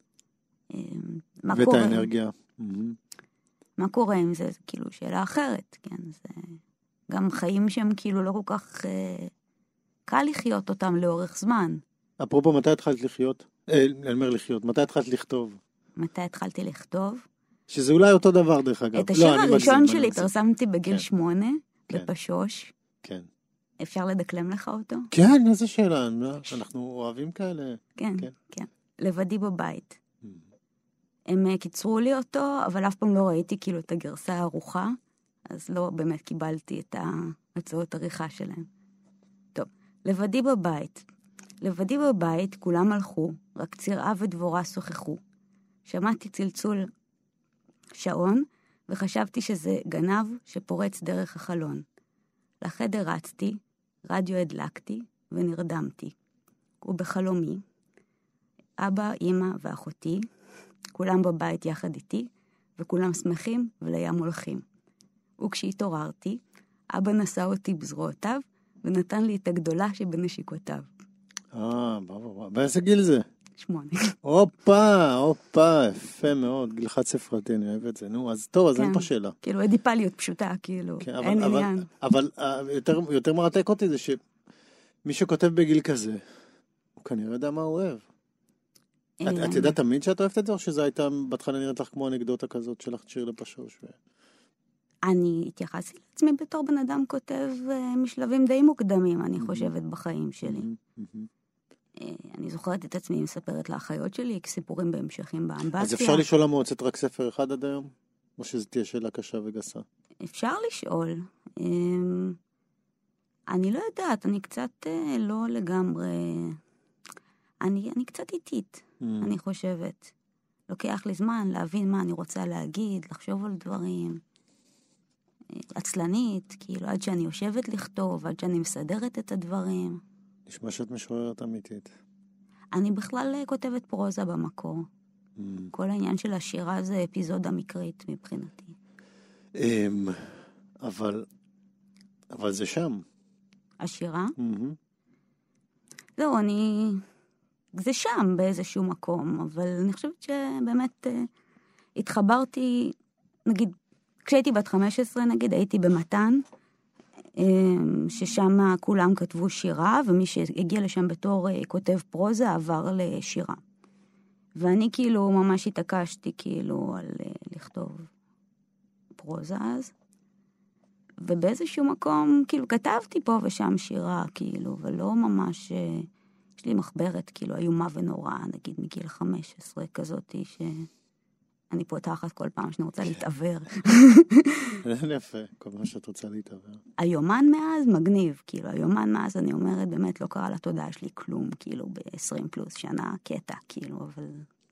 ואת האנרגיה. מה קורה עם זה? זה כאילו שאלה אחרת, כן? זה גם חיים שהם כאילו לא כל כך קל לחיות אותם לאורך זמן. אפרופו, מתי התחלת לחיות? אני אומר לחיות. מתי התחלת לכתוב? מתי התחלתי לכתוב? שזה אולי אותו דבר דרך אגב. את השיר הראשון שלי פרסמתי בגיל 8, בפשוש. כן. אפשר לדקלם לך אותו? כן, איזה שאלה. אנחנו אוהבים כאלה. כן, כן. לבדי בבית. הם קיצרו לי אותו, אבל אף פעם לא ראיתי כאילו את הגרסה הארוכה, אז לא באמת קיבלתי את ההצעות עריכה שלהם. טוב, לבדי בבית. לבדי בבית כולם הלכו, רק צירעה ודבורה שוחחו. שמעתי צלצול שעון, וחשבתי שזה גנב שפורץ דרך החלון. לחדר רצתי, רדיו הדלקתי ונרדמתי. ובחלומי, אבא, אמא ואחותי, כולם בבית יחד איתי, וכולם שמחים ולים הולכים. וכשהתעוררתי, אבא נשא אותי בזרועותיו, ונתן לי את הגדולה שבנשיקותיו. באיזה גיל זה? 8. הופה, יפה מאוד, גילחת ספרתי, אני אוהב את זה. נו, אז טוב, אז אין פה שאלה. כאילו, אדיפליות פשוטה, כאילו, אין עניין. אבל יותר מרתק אותי זה שמי שכותב בגיל כזה, הוא כנראה יודע מה הוא אוהב. את יודעת תמיד שאת אוהבת את זה, או שזה הייתה בהתחלה נראית לך כמו אנקדוטה כזאת שלך שיר לפשוש? אני התייחסתי לעצמי בתור בן אדם כותב משלבים די מוקדמים, אני חושבת, בחיים שלי. אני זוכרת את עצמי מספרת לאחיות שלי, סיפורים בהמשכים באמבטיה. אז אפשר לשאול למה הוצאת רק ספר אחד עד היום? או שזו תהיה שאלה קשה וגסה? אפשר לשאול. אני לא יודעת, אני קצת לא לגמרי... אני קצת איטית, אני חושבת. לוקח לי זמן להבין מה אני רוצה להגיד, לחשוב על דברים. עצלנית, כאילו, עד שאני יושבת לכתוב, עד שאני מסדרת את הדברים. נשמע שאת משוררת אמיתית. אני בכלל כותבת פרוזה במקור. כל העניין של השירה זה אפיזודה מקרית מבחינתי. אבל זה שם. השירה? זהו, זה שם באיזשהו מקום, אבל אני חושבת שבאמת התחברתי, נגיד, כשהייתי בת 15, נגיד, הייתי במתן, ששם כולם כתבו שירה, ומי שהגיע לשם בתור כותב פרוזה עבר לשירה. ואני כאילו ממש התעקשתי כאילו על לכתוב פרוזה אז. ובאיזשהו מקום כאילו כתבתי פה ושם שירה כאילו, ולא ממש, יש לי מחברת כאילו איומה ונורא, נגיד מגיל 15 כזאת שאני פותחת כל פעם שאני רוצה להתעבר. יפה, כל מה שאת רוצה להתעבר. היומן מאז מגניב, כאילו היומן מאז אני אומרת באמת לא קרה לתודעה שלי כלום, כאילו ב-20 פלוס שנה קטע, כאילו, אבל...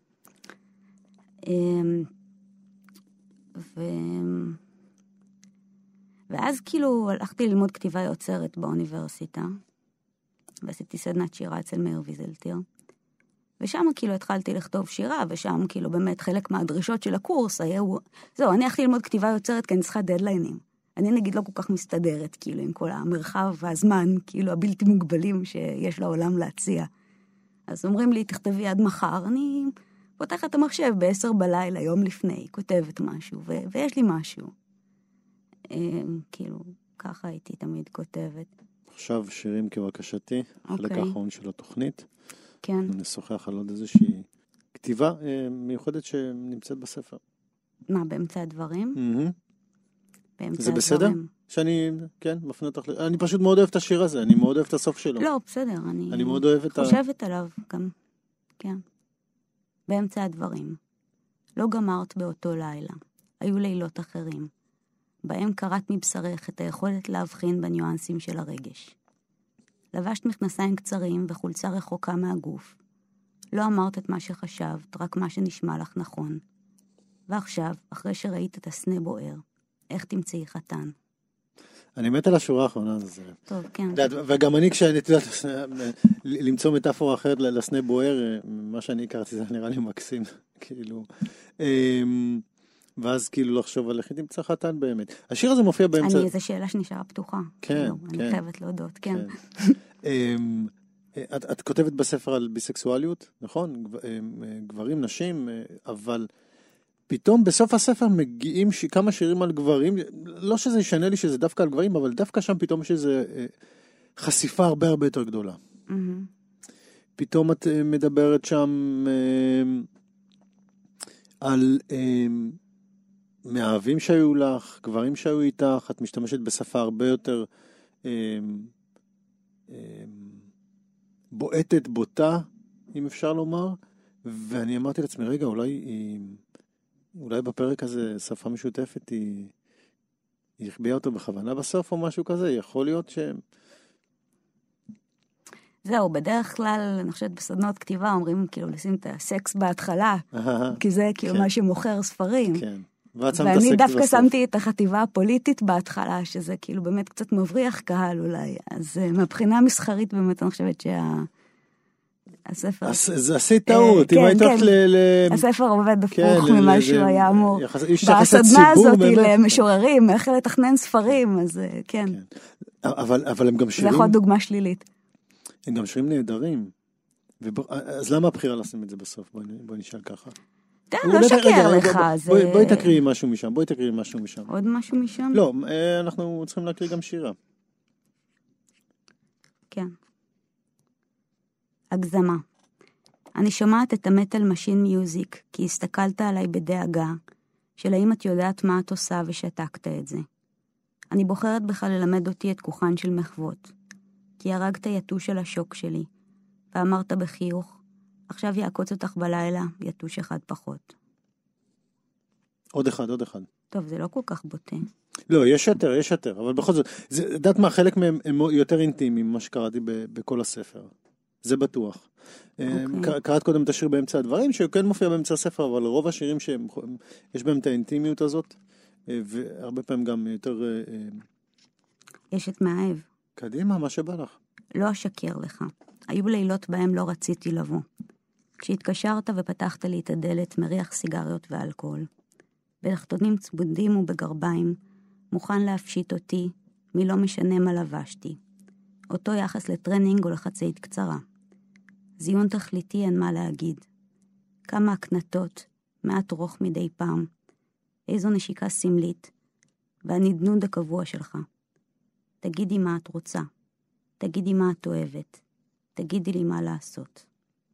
ואז כאילו הלכתי ללמוד כתיבה יוצרת באוניברסיטה, ועשיתי סדנת שירה אצל מאיר ויזלטיר, ושם כאילו התחלתי לכתוב שירה, ושם כאילו באמת חלק מהדרישות של הקורס היו, זהו, אני הלכתי ללמוד כתיבה יוצרת כי אני צריכה דדליינים. אני נגיד לא כל כך מסתדרת, כאילו, עם כל המרחב והזמן, כאילו, הבלתי מוגבלים שיש לעולם להציע. אז אומרים לי, תכתבי עד מחר, אני פותחת את המחשב ב-10 בלילה, יום לפני, כותבת משהו, ויש לי משהו. כאילו, ככה הייתי תמיד כותבת. עכשיו שירים כבקשתי, החלק האחרון של התוכנית. כן. נשוחח על עוד איזושהי כתיבה מיוחדת שנמצאת בספר. מה, באמצע הדברים? זה בסדר? שאני, כן, מפנה אותך... אני פשוט מאוד אוהב את השיר הזה, אני מאוד אוהב את הסוף שלו. לא, בסדר, אני מאוד אוהב את חושבת עליו גם, כן. באמצע הדברים. לא גמרת באותו לילה. היו לילות אחרים. בהם קראת מבשרך את היכולת להבחין בניואנסים של הרגש. לבשת מכנסיים קצרים וחולצה רחוקה מהגוף. לא אמרת את מה שחשבת, רק מה שנשמע לך נכון. ועכשיו, אחרי שראית את הסנה בוער, איך תמצאי חתן? אני מת על השורה האחרונה הזה. טוב, כן. וגם אני כשאני יודעת למצוא מטאפורה אחרת לסנה בוער, מה שאני הכרתי זה נראה לי מקסים, כאילו. ואז כאילו לחשוב על איך תמצא חתן באמת. השיר הזה מופיע באמצע... זו שאלה שנשארה פתוחה. כן, כן. אני חייבת להודות, כן. את כותבת בספר על ביסקסואליות, נכון? גברים, נשים, אבל... פתאום בסוף הספר מגיעים כמה שירים על גברים, לא שזה ישנה לי שזה דווקא על גברים, אבל דווקא שם פתאום יש איזו חשיפה הרבה הרבה יותר גדולה. פתאום את מדברת שם על מאהבים שהיו לך, גברים שהיו איתך, את משתמשת בשפה הרבה יותר בועטת, בוטה, אם אפשר לומר, ואני אמרתי לעצמי, רגע, אולי בפרק הזה שפה משותפת היא החביאה אותו בכוונה בסוף או משהו כזה, יכול להיות ש... זהו, בדרך כלל, אני חושבת בסדנות כתיבה אומרים כאילו לשים את הסקס בהתחלה, כי זה כאילו מה שמוכר ספרים. כן. ואני דווקא שמתי את החטיבה הפוליטית בהתחלה, שזה כאילו באמת קצת מבריח קהל אולי, אז מהבחינה המסחרית באמת אני חושבת הספר... אז עשית טעות, אם היית הולכת הספר עובד הפוך ממה שהוא היה אמור. בסדנה הזאת למשוררים, איך לתכנן ספרים, אז כן. אבל הם גם שירים... זה יכול דוגמה שלילית. הם גם שירים נהדרים. אז למה הבחירה לשים את זה בסוף? בואי נשאל ככה. לא שקר לך. בואי תקריאי משהו משם. עוד משהו משם? לא, אנחנו צריכים להקריא גם שירה. כן. הגזמה. אני שומעת את המטל משין מיוזיק, כי הסתכלת עליי בדאגה, של האם את יודעת מה את עושה ושתקת את זה. אני בוחרת בך ללמד אותי את כוחן של מחוות, כי הרגת יתוש של השוק שלי, ואמרת בחיוך, עכשיו יעקוץ אותך בלילה, יתוש אחד פחות. עוד אחד. טוב, זה לא כל כך בוטה. לא, יש יותר, אבל בכל זאת, יודעת מה, חלק מהם הם יותר אינטימיים ממה שקראתי בכל הספר. זה בטוח. קראת קודם את השיר באמצע הדברים, שכן מופיע באמצע הספר, אבל רוב השירים שיש בהם את האינטימיות הזאת, והרבה פעמים גם יותר... יש את מאהב. קדימה, מה שבא לך. לא אשקר לך. היו לילות בהם לא רציתי לבוא. כשהתקשרת ופתחת לי את הדלת מריח סיגריות ואלכוהול. בתחתונים צבודים ובגרביים, מוכן להפשיט אותי, מי לא משנה מה לבשתי. אותו יחס לטרנינג או לחצאית קצרה. זיון תכליתי אין מה להגיד. כמה הקנטות, מעט רוך מדי פעם. איזו נשיקה סמלית, והנדנוד הקבוע שלך. תגידי מה את רוצה. תגידי מה את אוהבת. תגידי לי מה לעשות.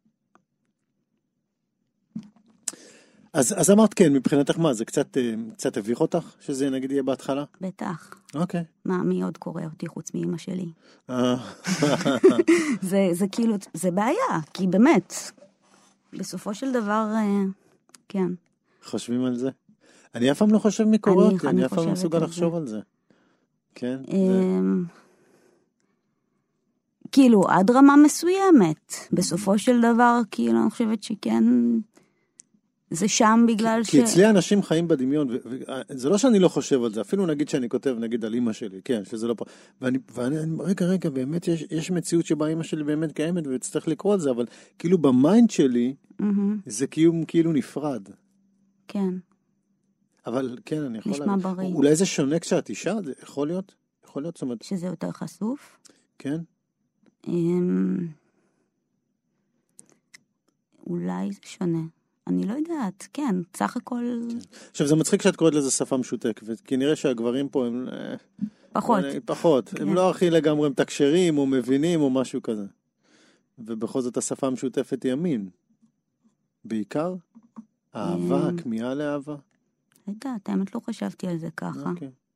אז אמרת כן, מבחינתך מה, זה קצת הביך אותך, שזה נגיד יהיה בהתחלה? בטח. אוקיי. מה, מי עוד קורא אותי חוץ מאמא שלי? זה כאילו, זה בעיה, כי באמת, בסופו של דבר, כן. חושבים על זה? אני אף פעם לא חושב מי קורא אותי, אני אף פעם לא מסוגל לחשוב על זה. כן? כאילו, עד רמה מסוימת. בסופו של דבר, כאילו, אני חושבת שכן... זה שם בגלל כי אצלי אנשים חיים בדמיון, וזה לא שאני לא חושב על זה, אפילו נגיד שאני כותב נגיד על אמא שלי, כן, שזה לא פה, ואני רגע, באמת יש מציאות שבה אמא שלי באמת קיימת, וצריך לקרוא על זה, אבל כאילו במיינד שלי, זה כאילו נפרד. כן. אבל כן, אני יכול... נשמע בריא. אולי זה שונה כשאת אישה, זה יכול להיות? יכול להיות, זאת אומרת... שזה יותר חשוף? כן. אולי זה שונה. אני לא יודעת, כן, סך הכל... עכשיו, זה מצחיק שאת קוראת לזה שפה משותקת, כי נראה שהגברים פה הם... פחות. הם לא הכי לגמרי מתקשרים, או מבינים, או משהו כזה. ובכל זאת השפה המשותפת היא המין. בעיקר, אהבה, כמיהה לאהבה. יודעת, האמת לא חשבתי על זה ככה.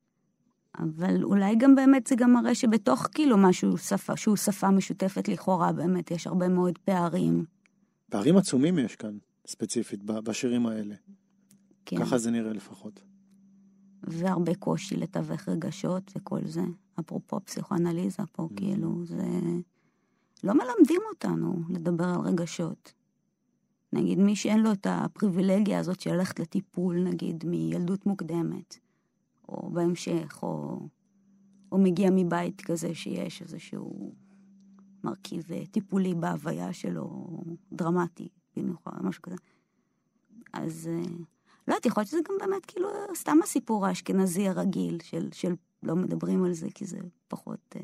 אבל אולי גם באמת זה גם מראה שבתוך כאילו משהו שהוא שפה משותפת לכאורה, באמת יש הרבה מאוד פערים. פערים עצומים יש כאן. ספציפית, בשירים האלה. כן. ככה זה נראה לפחות. והרבה קושי לתווך רגשות וכל זה. אפרופו פסיכואנליזה פה, כאילו, זה... לא מלמדים אותנו לדבר על רגשות. נגיד, מי שאין לו את הפריבילגיה הזאת של ללכת לטיפול, נגיד, מילדות מוקדמת, או בהמשך, או מגיע מבית כזה שיש איזשהו מרכיב טיפולי בהוויה שלו, דרמטי. במיוחד, משהו כזה. אז, לא יודעת, יכול להיות שזה גם באמת כאילו סתם הסיפור האשכנזי הרגיל של לא מדברים על זה, כי זה פחות...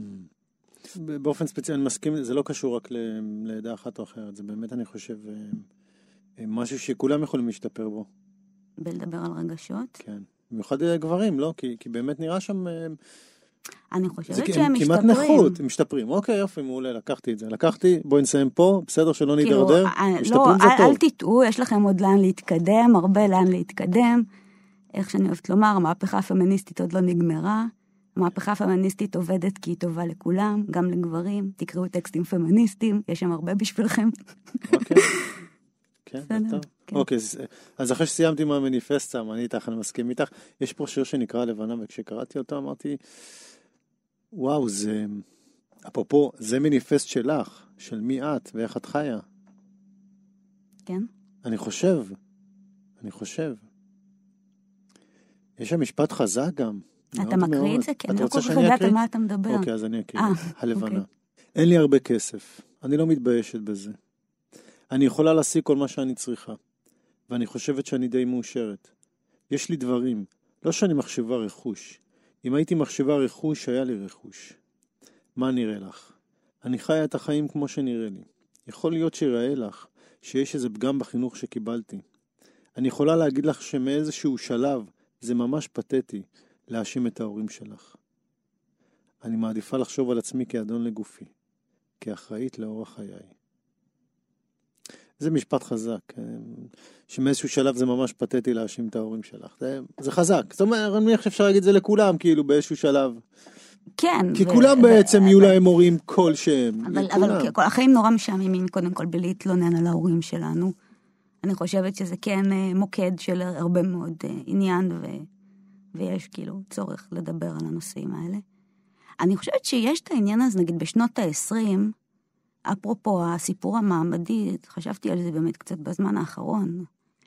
באופן ספציפי, אני מסכים, זה לא קשור רק לעדה אחת או אחרת, זה באמת, אני חושב, משהו שכולם יכולים להשתפר בו. בלדבר על רגשות? כן. במיוחד גברים, לא? כי באמת נראה שם... אני חושבת שהם משתפרים. כמעט נכות, הם משתפרים. אוקיי, יופי, מעולה, לקחתי את זה. בואי נסיים פה, בסדר שלא נידרדר. משתפרים זה טוב. אל תטעו, יש לכם עוד לאן להתקדם, הרבה לאן להתקדם. איך שאני אוהבת לומר, המהפכה הפמיניסטית עוד לא נגמרה. המהפכה הפמיניסטית עובדת כי היא טובה לכולם, גם לגברים. תקראו טקסטים פמיניסטיים, יש שם הרבה בשבילכם. אוקיי. כן, טוב. אוקיי, אז אחרי שסיימתי עם המניפסט, אני איתך, אני מסכים איתך. יש פה שיר שנקרא לבנה, וכשקראתי אותו אמרתי, וואו, זה, אפרופו, זה מניפסט שלך, של מי את ואיך את חיה. כן? אני חושב. יש שם משפט חזק גם. אתה מקריא את זה? כן, לא כל כך יודעת על מה אתה מדבר. אוקיי, אז אני אקריא. הלבנה. אין לי הרבה כסף. אני לא מתביישת בזה. אני יכולה להשיג כל מה שאני צריכה. ואני חושבת שאני די מאושרת. יש לי דברים. לא שאני מחשבה רכוש. אם הייתי מחשבה רכוש, היה לי רכוש. מה נראה לך? אני חיה את החיים כמו שנראה לי. יכול להיות שיראה לך שיש איזה פגם בחינוך שקיבלתי. אני יכולה להגיד לך שמאיזשהו שלב זה ממש פתטי להאשים את ההורים שלך. אני מעדיפה לחשוב על עצמי כאדון לגופי, כאחראית לאורח חיי. זה משפט חזק, שמאיזשהו שלב זה ממש פתטי להאשים את ההורים שלך. זה חזק. זאת אומרת, אני מניח שאפשר להגיד זה לכולם, כאילו באיזשהו שלב. כן. כי כולם בעצם יהיו להם הורים כלשהם. אבל החיים נורא משעממים קודם כל בלהתלונן על ההורים שלנו. אני חושבת שזה כן מוקד של הרבה מאוד עניין, ויש כאילו צורך לדבר על הנושאים האלה. אני חושבת שיש את העניין הזה, נגיד בשנות ה-20, אפרופו הסיפור המעמדי, חשבתי על זה באמת קצת בזמן האחרון,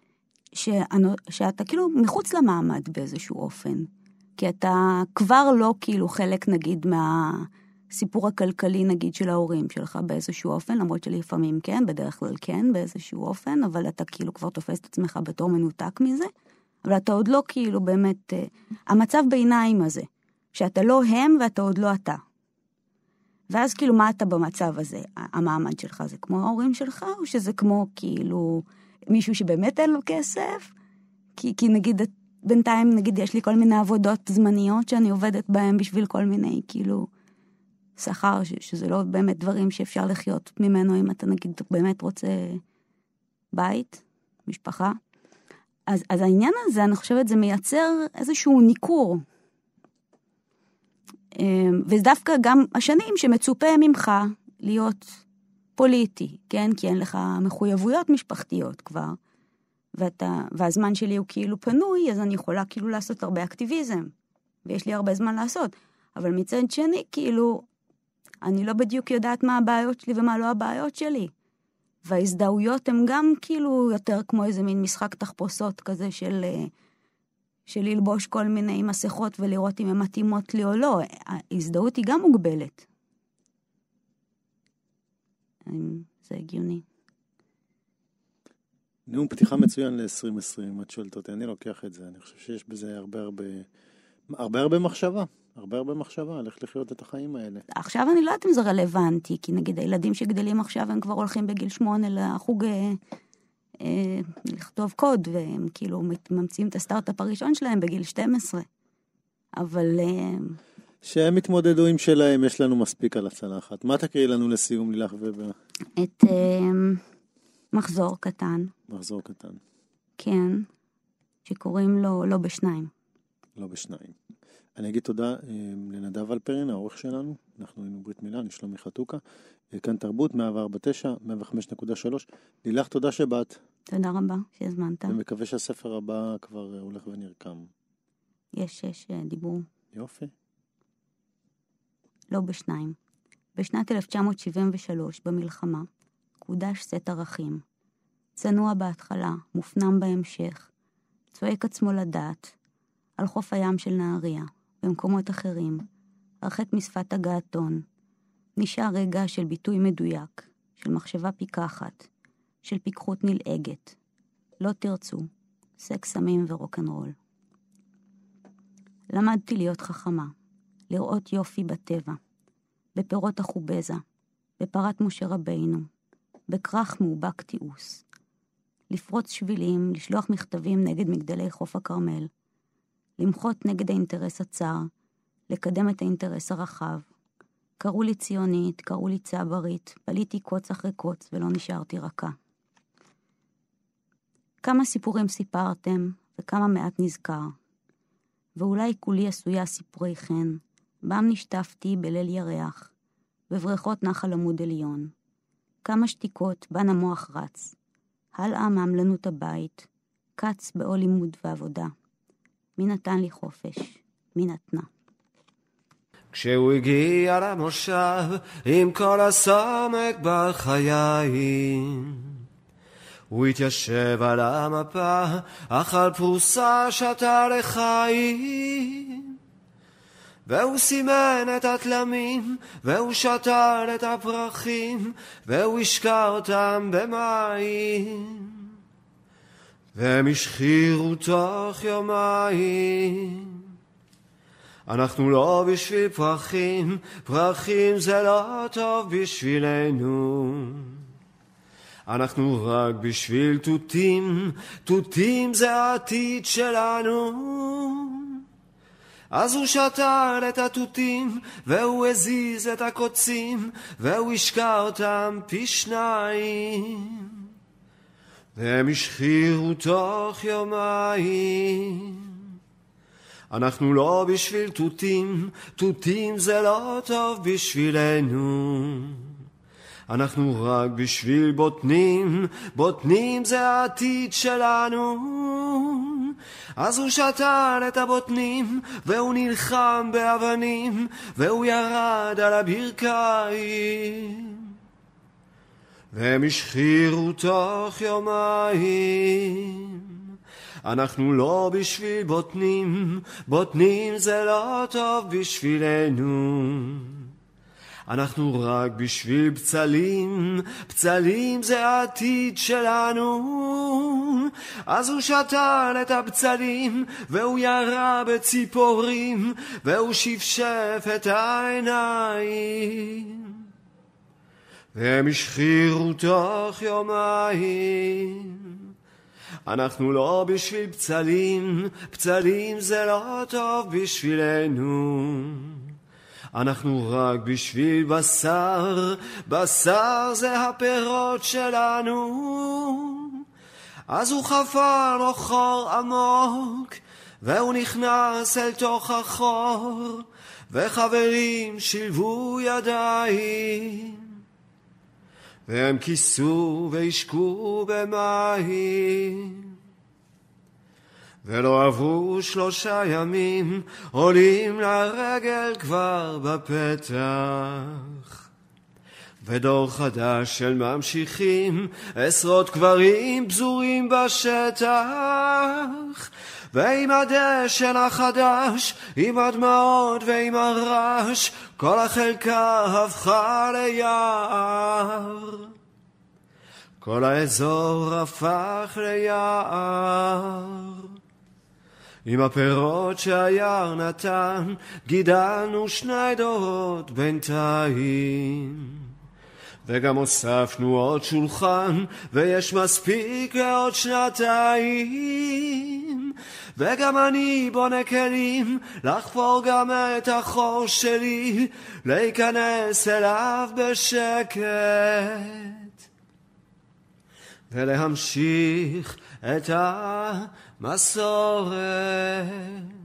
שאתה כאילו מחוץ למעמד באיזשהו אופן, כי אתה כבר לא כאילו חלק נגיד מהסיפור הכלכלי נגיד של ההורים שלך באיזשהו אופן, למרות שלפעמים כן, בדרך כלל כן באיזשהו אופן, אבל אתה כאילו כבר תופס את עצמך בתור מנותק מזה, אבל אתה עוד לא כאילו באמת, המצב ביניים הזה, שאתה לא הם ואתה עוד לא אתה. ואז כאילו מה אתה במצב הזה? המעמד שלך זה כמו ההורים שלך, או שזה כמו כאילו מישהו שבאמת אין לו כסף? כי נגיד בינתיים נגיד יש לי כל מיני עבודות זמניות שאני עובדת בהן בשביל כל מיני כאילו שכר, שזה לא באמת דברים שאפשר לחיות ממנו אם אתה נגיד באמת רוצה בית, משפחה. אז העניין הזה אני חושבת זה מייצר איזשהו ניכור. וזה דווקא גם השנים שמצופה ממך להיות פוליטי, כן? כי אין לך מחויבויות משפחתיות כבר, והזמן שלי הוא כאילו פנוי, אז אני יכולה כאילו לעשות הרבה אקטיביזם, ויש לי הרבה זמן לעשות. אבל מצד שני, כאילו, אני לא בדיוק יודעת מה הבעיות שלי ומה לא הבעיות שלי. וההזדהויות הן גם כאילו יותר כמו איזה מין משחק תחפושות כזה של ללבוש כל מיני מסכות ולראות אם הן מתאימות לי או לא. ההזדהות היא גם מוגבלת. זה הגיוני. נאום פתיחה מצוין ל-2020, את שואלת אותי, אני לוקח את זה, אני חושב שיש בזה הרבה מחשבה, הרבה מחשבה, על איך לחיות את החיים האלה. עכשיו אני לא יודעת אם זה רלוונטי, כי נגיד הילדים שגדלים עכשיו הם כבר הולכים בגיל 8 לחוג לכתוב קוד, והם כאילו ממציאים את הסטארט-אפ הראשון שלהם בגיל 12. אבל שהם התמודדו עם שלהם, יש לנו מספיק על הצלחת. מה תקראי לנו לסיום, לילך ובר? את מחזור קטן. מחזור קטן. כן, שקוראים לו לא בשניים. לא בשניים. אני אגיד תודה לנדב אלפרין, העורך שלנו. אנחנו היינו ברית מילה, אני שלומי חתוקה. כאן תרבות, 149, 105.3. לילך, תודה שבאת. תודה רבה שהזמנת. ומקווה שהספר הבא כבר הולך ונרקם. יש דיבור. יופי. לא בשניים. בשנת 1973, במלחמה, קודש סט ערכים. צנוע בהתחלה, מופנם בהמשך. צועק עצמו לדעת. על חוף הים של נהריה, במקומות אחרים, הרחק משפת הגעתון. נשאר רגע של ביטוי מדויק, של מחשבה פיקחת, של פיקחות נלעגת. לא תרצו, סקס סמים ורוקנרול. למדתי להיות חכמה, לראות יופי בטבע, בפירות החובזה, בפרת משה רבינו, בכרך מאובק תיעוש. לפרוץ שבילים, לשלוח מכתבים נגד מגדלי חוף הכרמל, למחות נגד האינטרס הצר, לקדם את האינטרס הרחב. קראו לי ציונית, קראו לי צברית, פליתי קוץ אחרי קוץ ולא נשארתי רכה. כמה סיפורים סיפרתם וכמה מעט נזכר. ואולי כולי עשויה סיפורי חן, בם נשטפתי בליל ירח, בבריכות נחל עמוד עליון. כמה שתיקות בן המוח רץ, הלאה מעמלנות הבית, קץ בעול לימוד ועבודה. מי נתן לי חופש? מי נתנה? כשהוא הגיע למושב עם כל הסומק בחיים, הוא התיישב על המפה, אכל פרוסה שתה לחיים, והוא סימן את התלמים, והוא שתל את הפרחים, והוא השקע אותם במים, והם השחירו תוך יומיים. אנחנו לא בשביל פרחים, פרחים זה לא טוב בשבילנו. אנחנו רק בשביל תותים, תותים זה העתיד שלנו. אז הוא שתל את התותים, והוא הזיז את הקוצים, והוא השקע אותם פי שניים. והם השחירו תוך יומיים. אנחנו לא בשביל תותים, תותים זה לא טוב בשבילנו. אנחנו רק בשביל בוטנים, בוטנים זה העתיד שלנו. אז הוא שתל את הבוטנים, והוא נלחם באבנים, והוא ירד על הברכיים. והם השחירו תוך יומיים. אנחנו לא בשביל בוטנים, בוטנים זה לא טוב בשבילנו. אנחנו רק בשביל בצלים, בצלים זה העתיד שלנו. אז הוא שתל את הבצלים, והוא ירה בציפורים, והוא שפשף את העיניים. והם השחירו תוך יומיים. אנחנו לא בשביל בצלים, בצלים זה לא טוב בשבילנו. אנחנו רק בשביל בשר, בשר זה הפירות שלנו. אז הוא חפר לו חור עמוק, והוא נכנס אל תוך החור, וחברים שילבו ידיים, והם כיסו והשקו במים. ולא עברו 3 ימים, עולים לרגל כבר בפתח. ודור חדש של ממשיכים, עשרות קברים פזורים בשטח. ועם הדשן החדש, עם הדמעות ועם הרעש, כל החלקה הפכה ליער. כל האזור הפך ליער. עם הפירות שהיער נתן, גידלנו 2 דורות בינתיים. וגם הוספנו עוד שולחן, ויש מספיק לעוד 2. וגם אני בונה כלים, לחפור גם את החור שלי, להיכנס אליו בשקט, ולהמשיך את המסורת.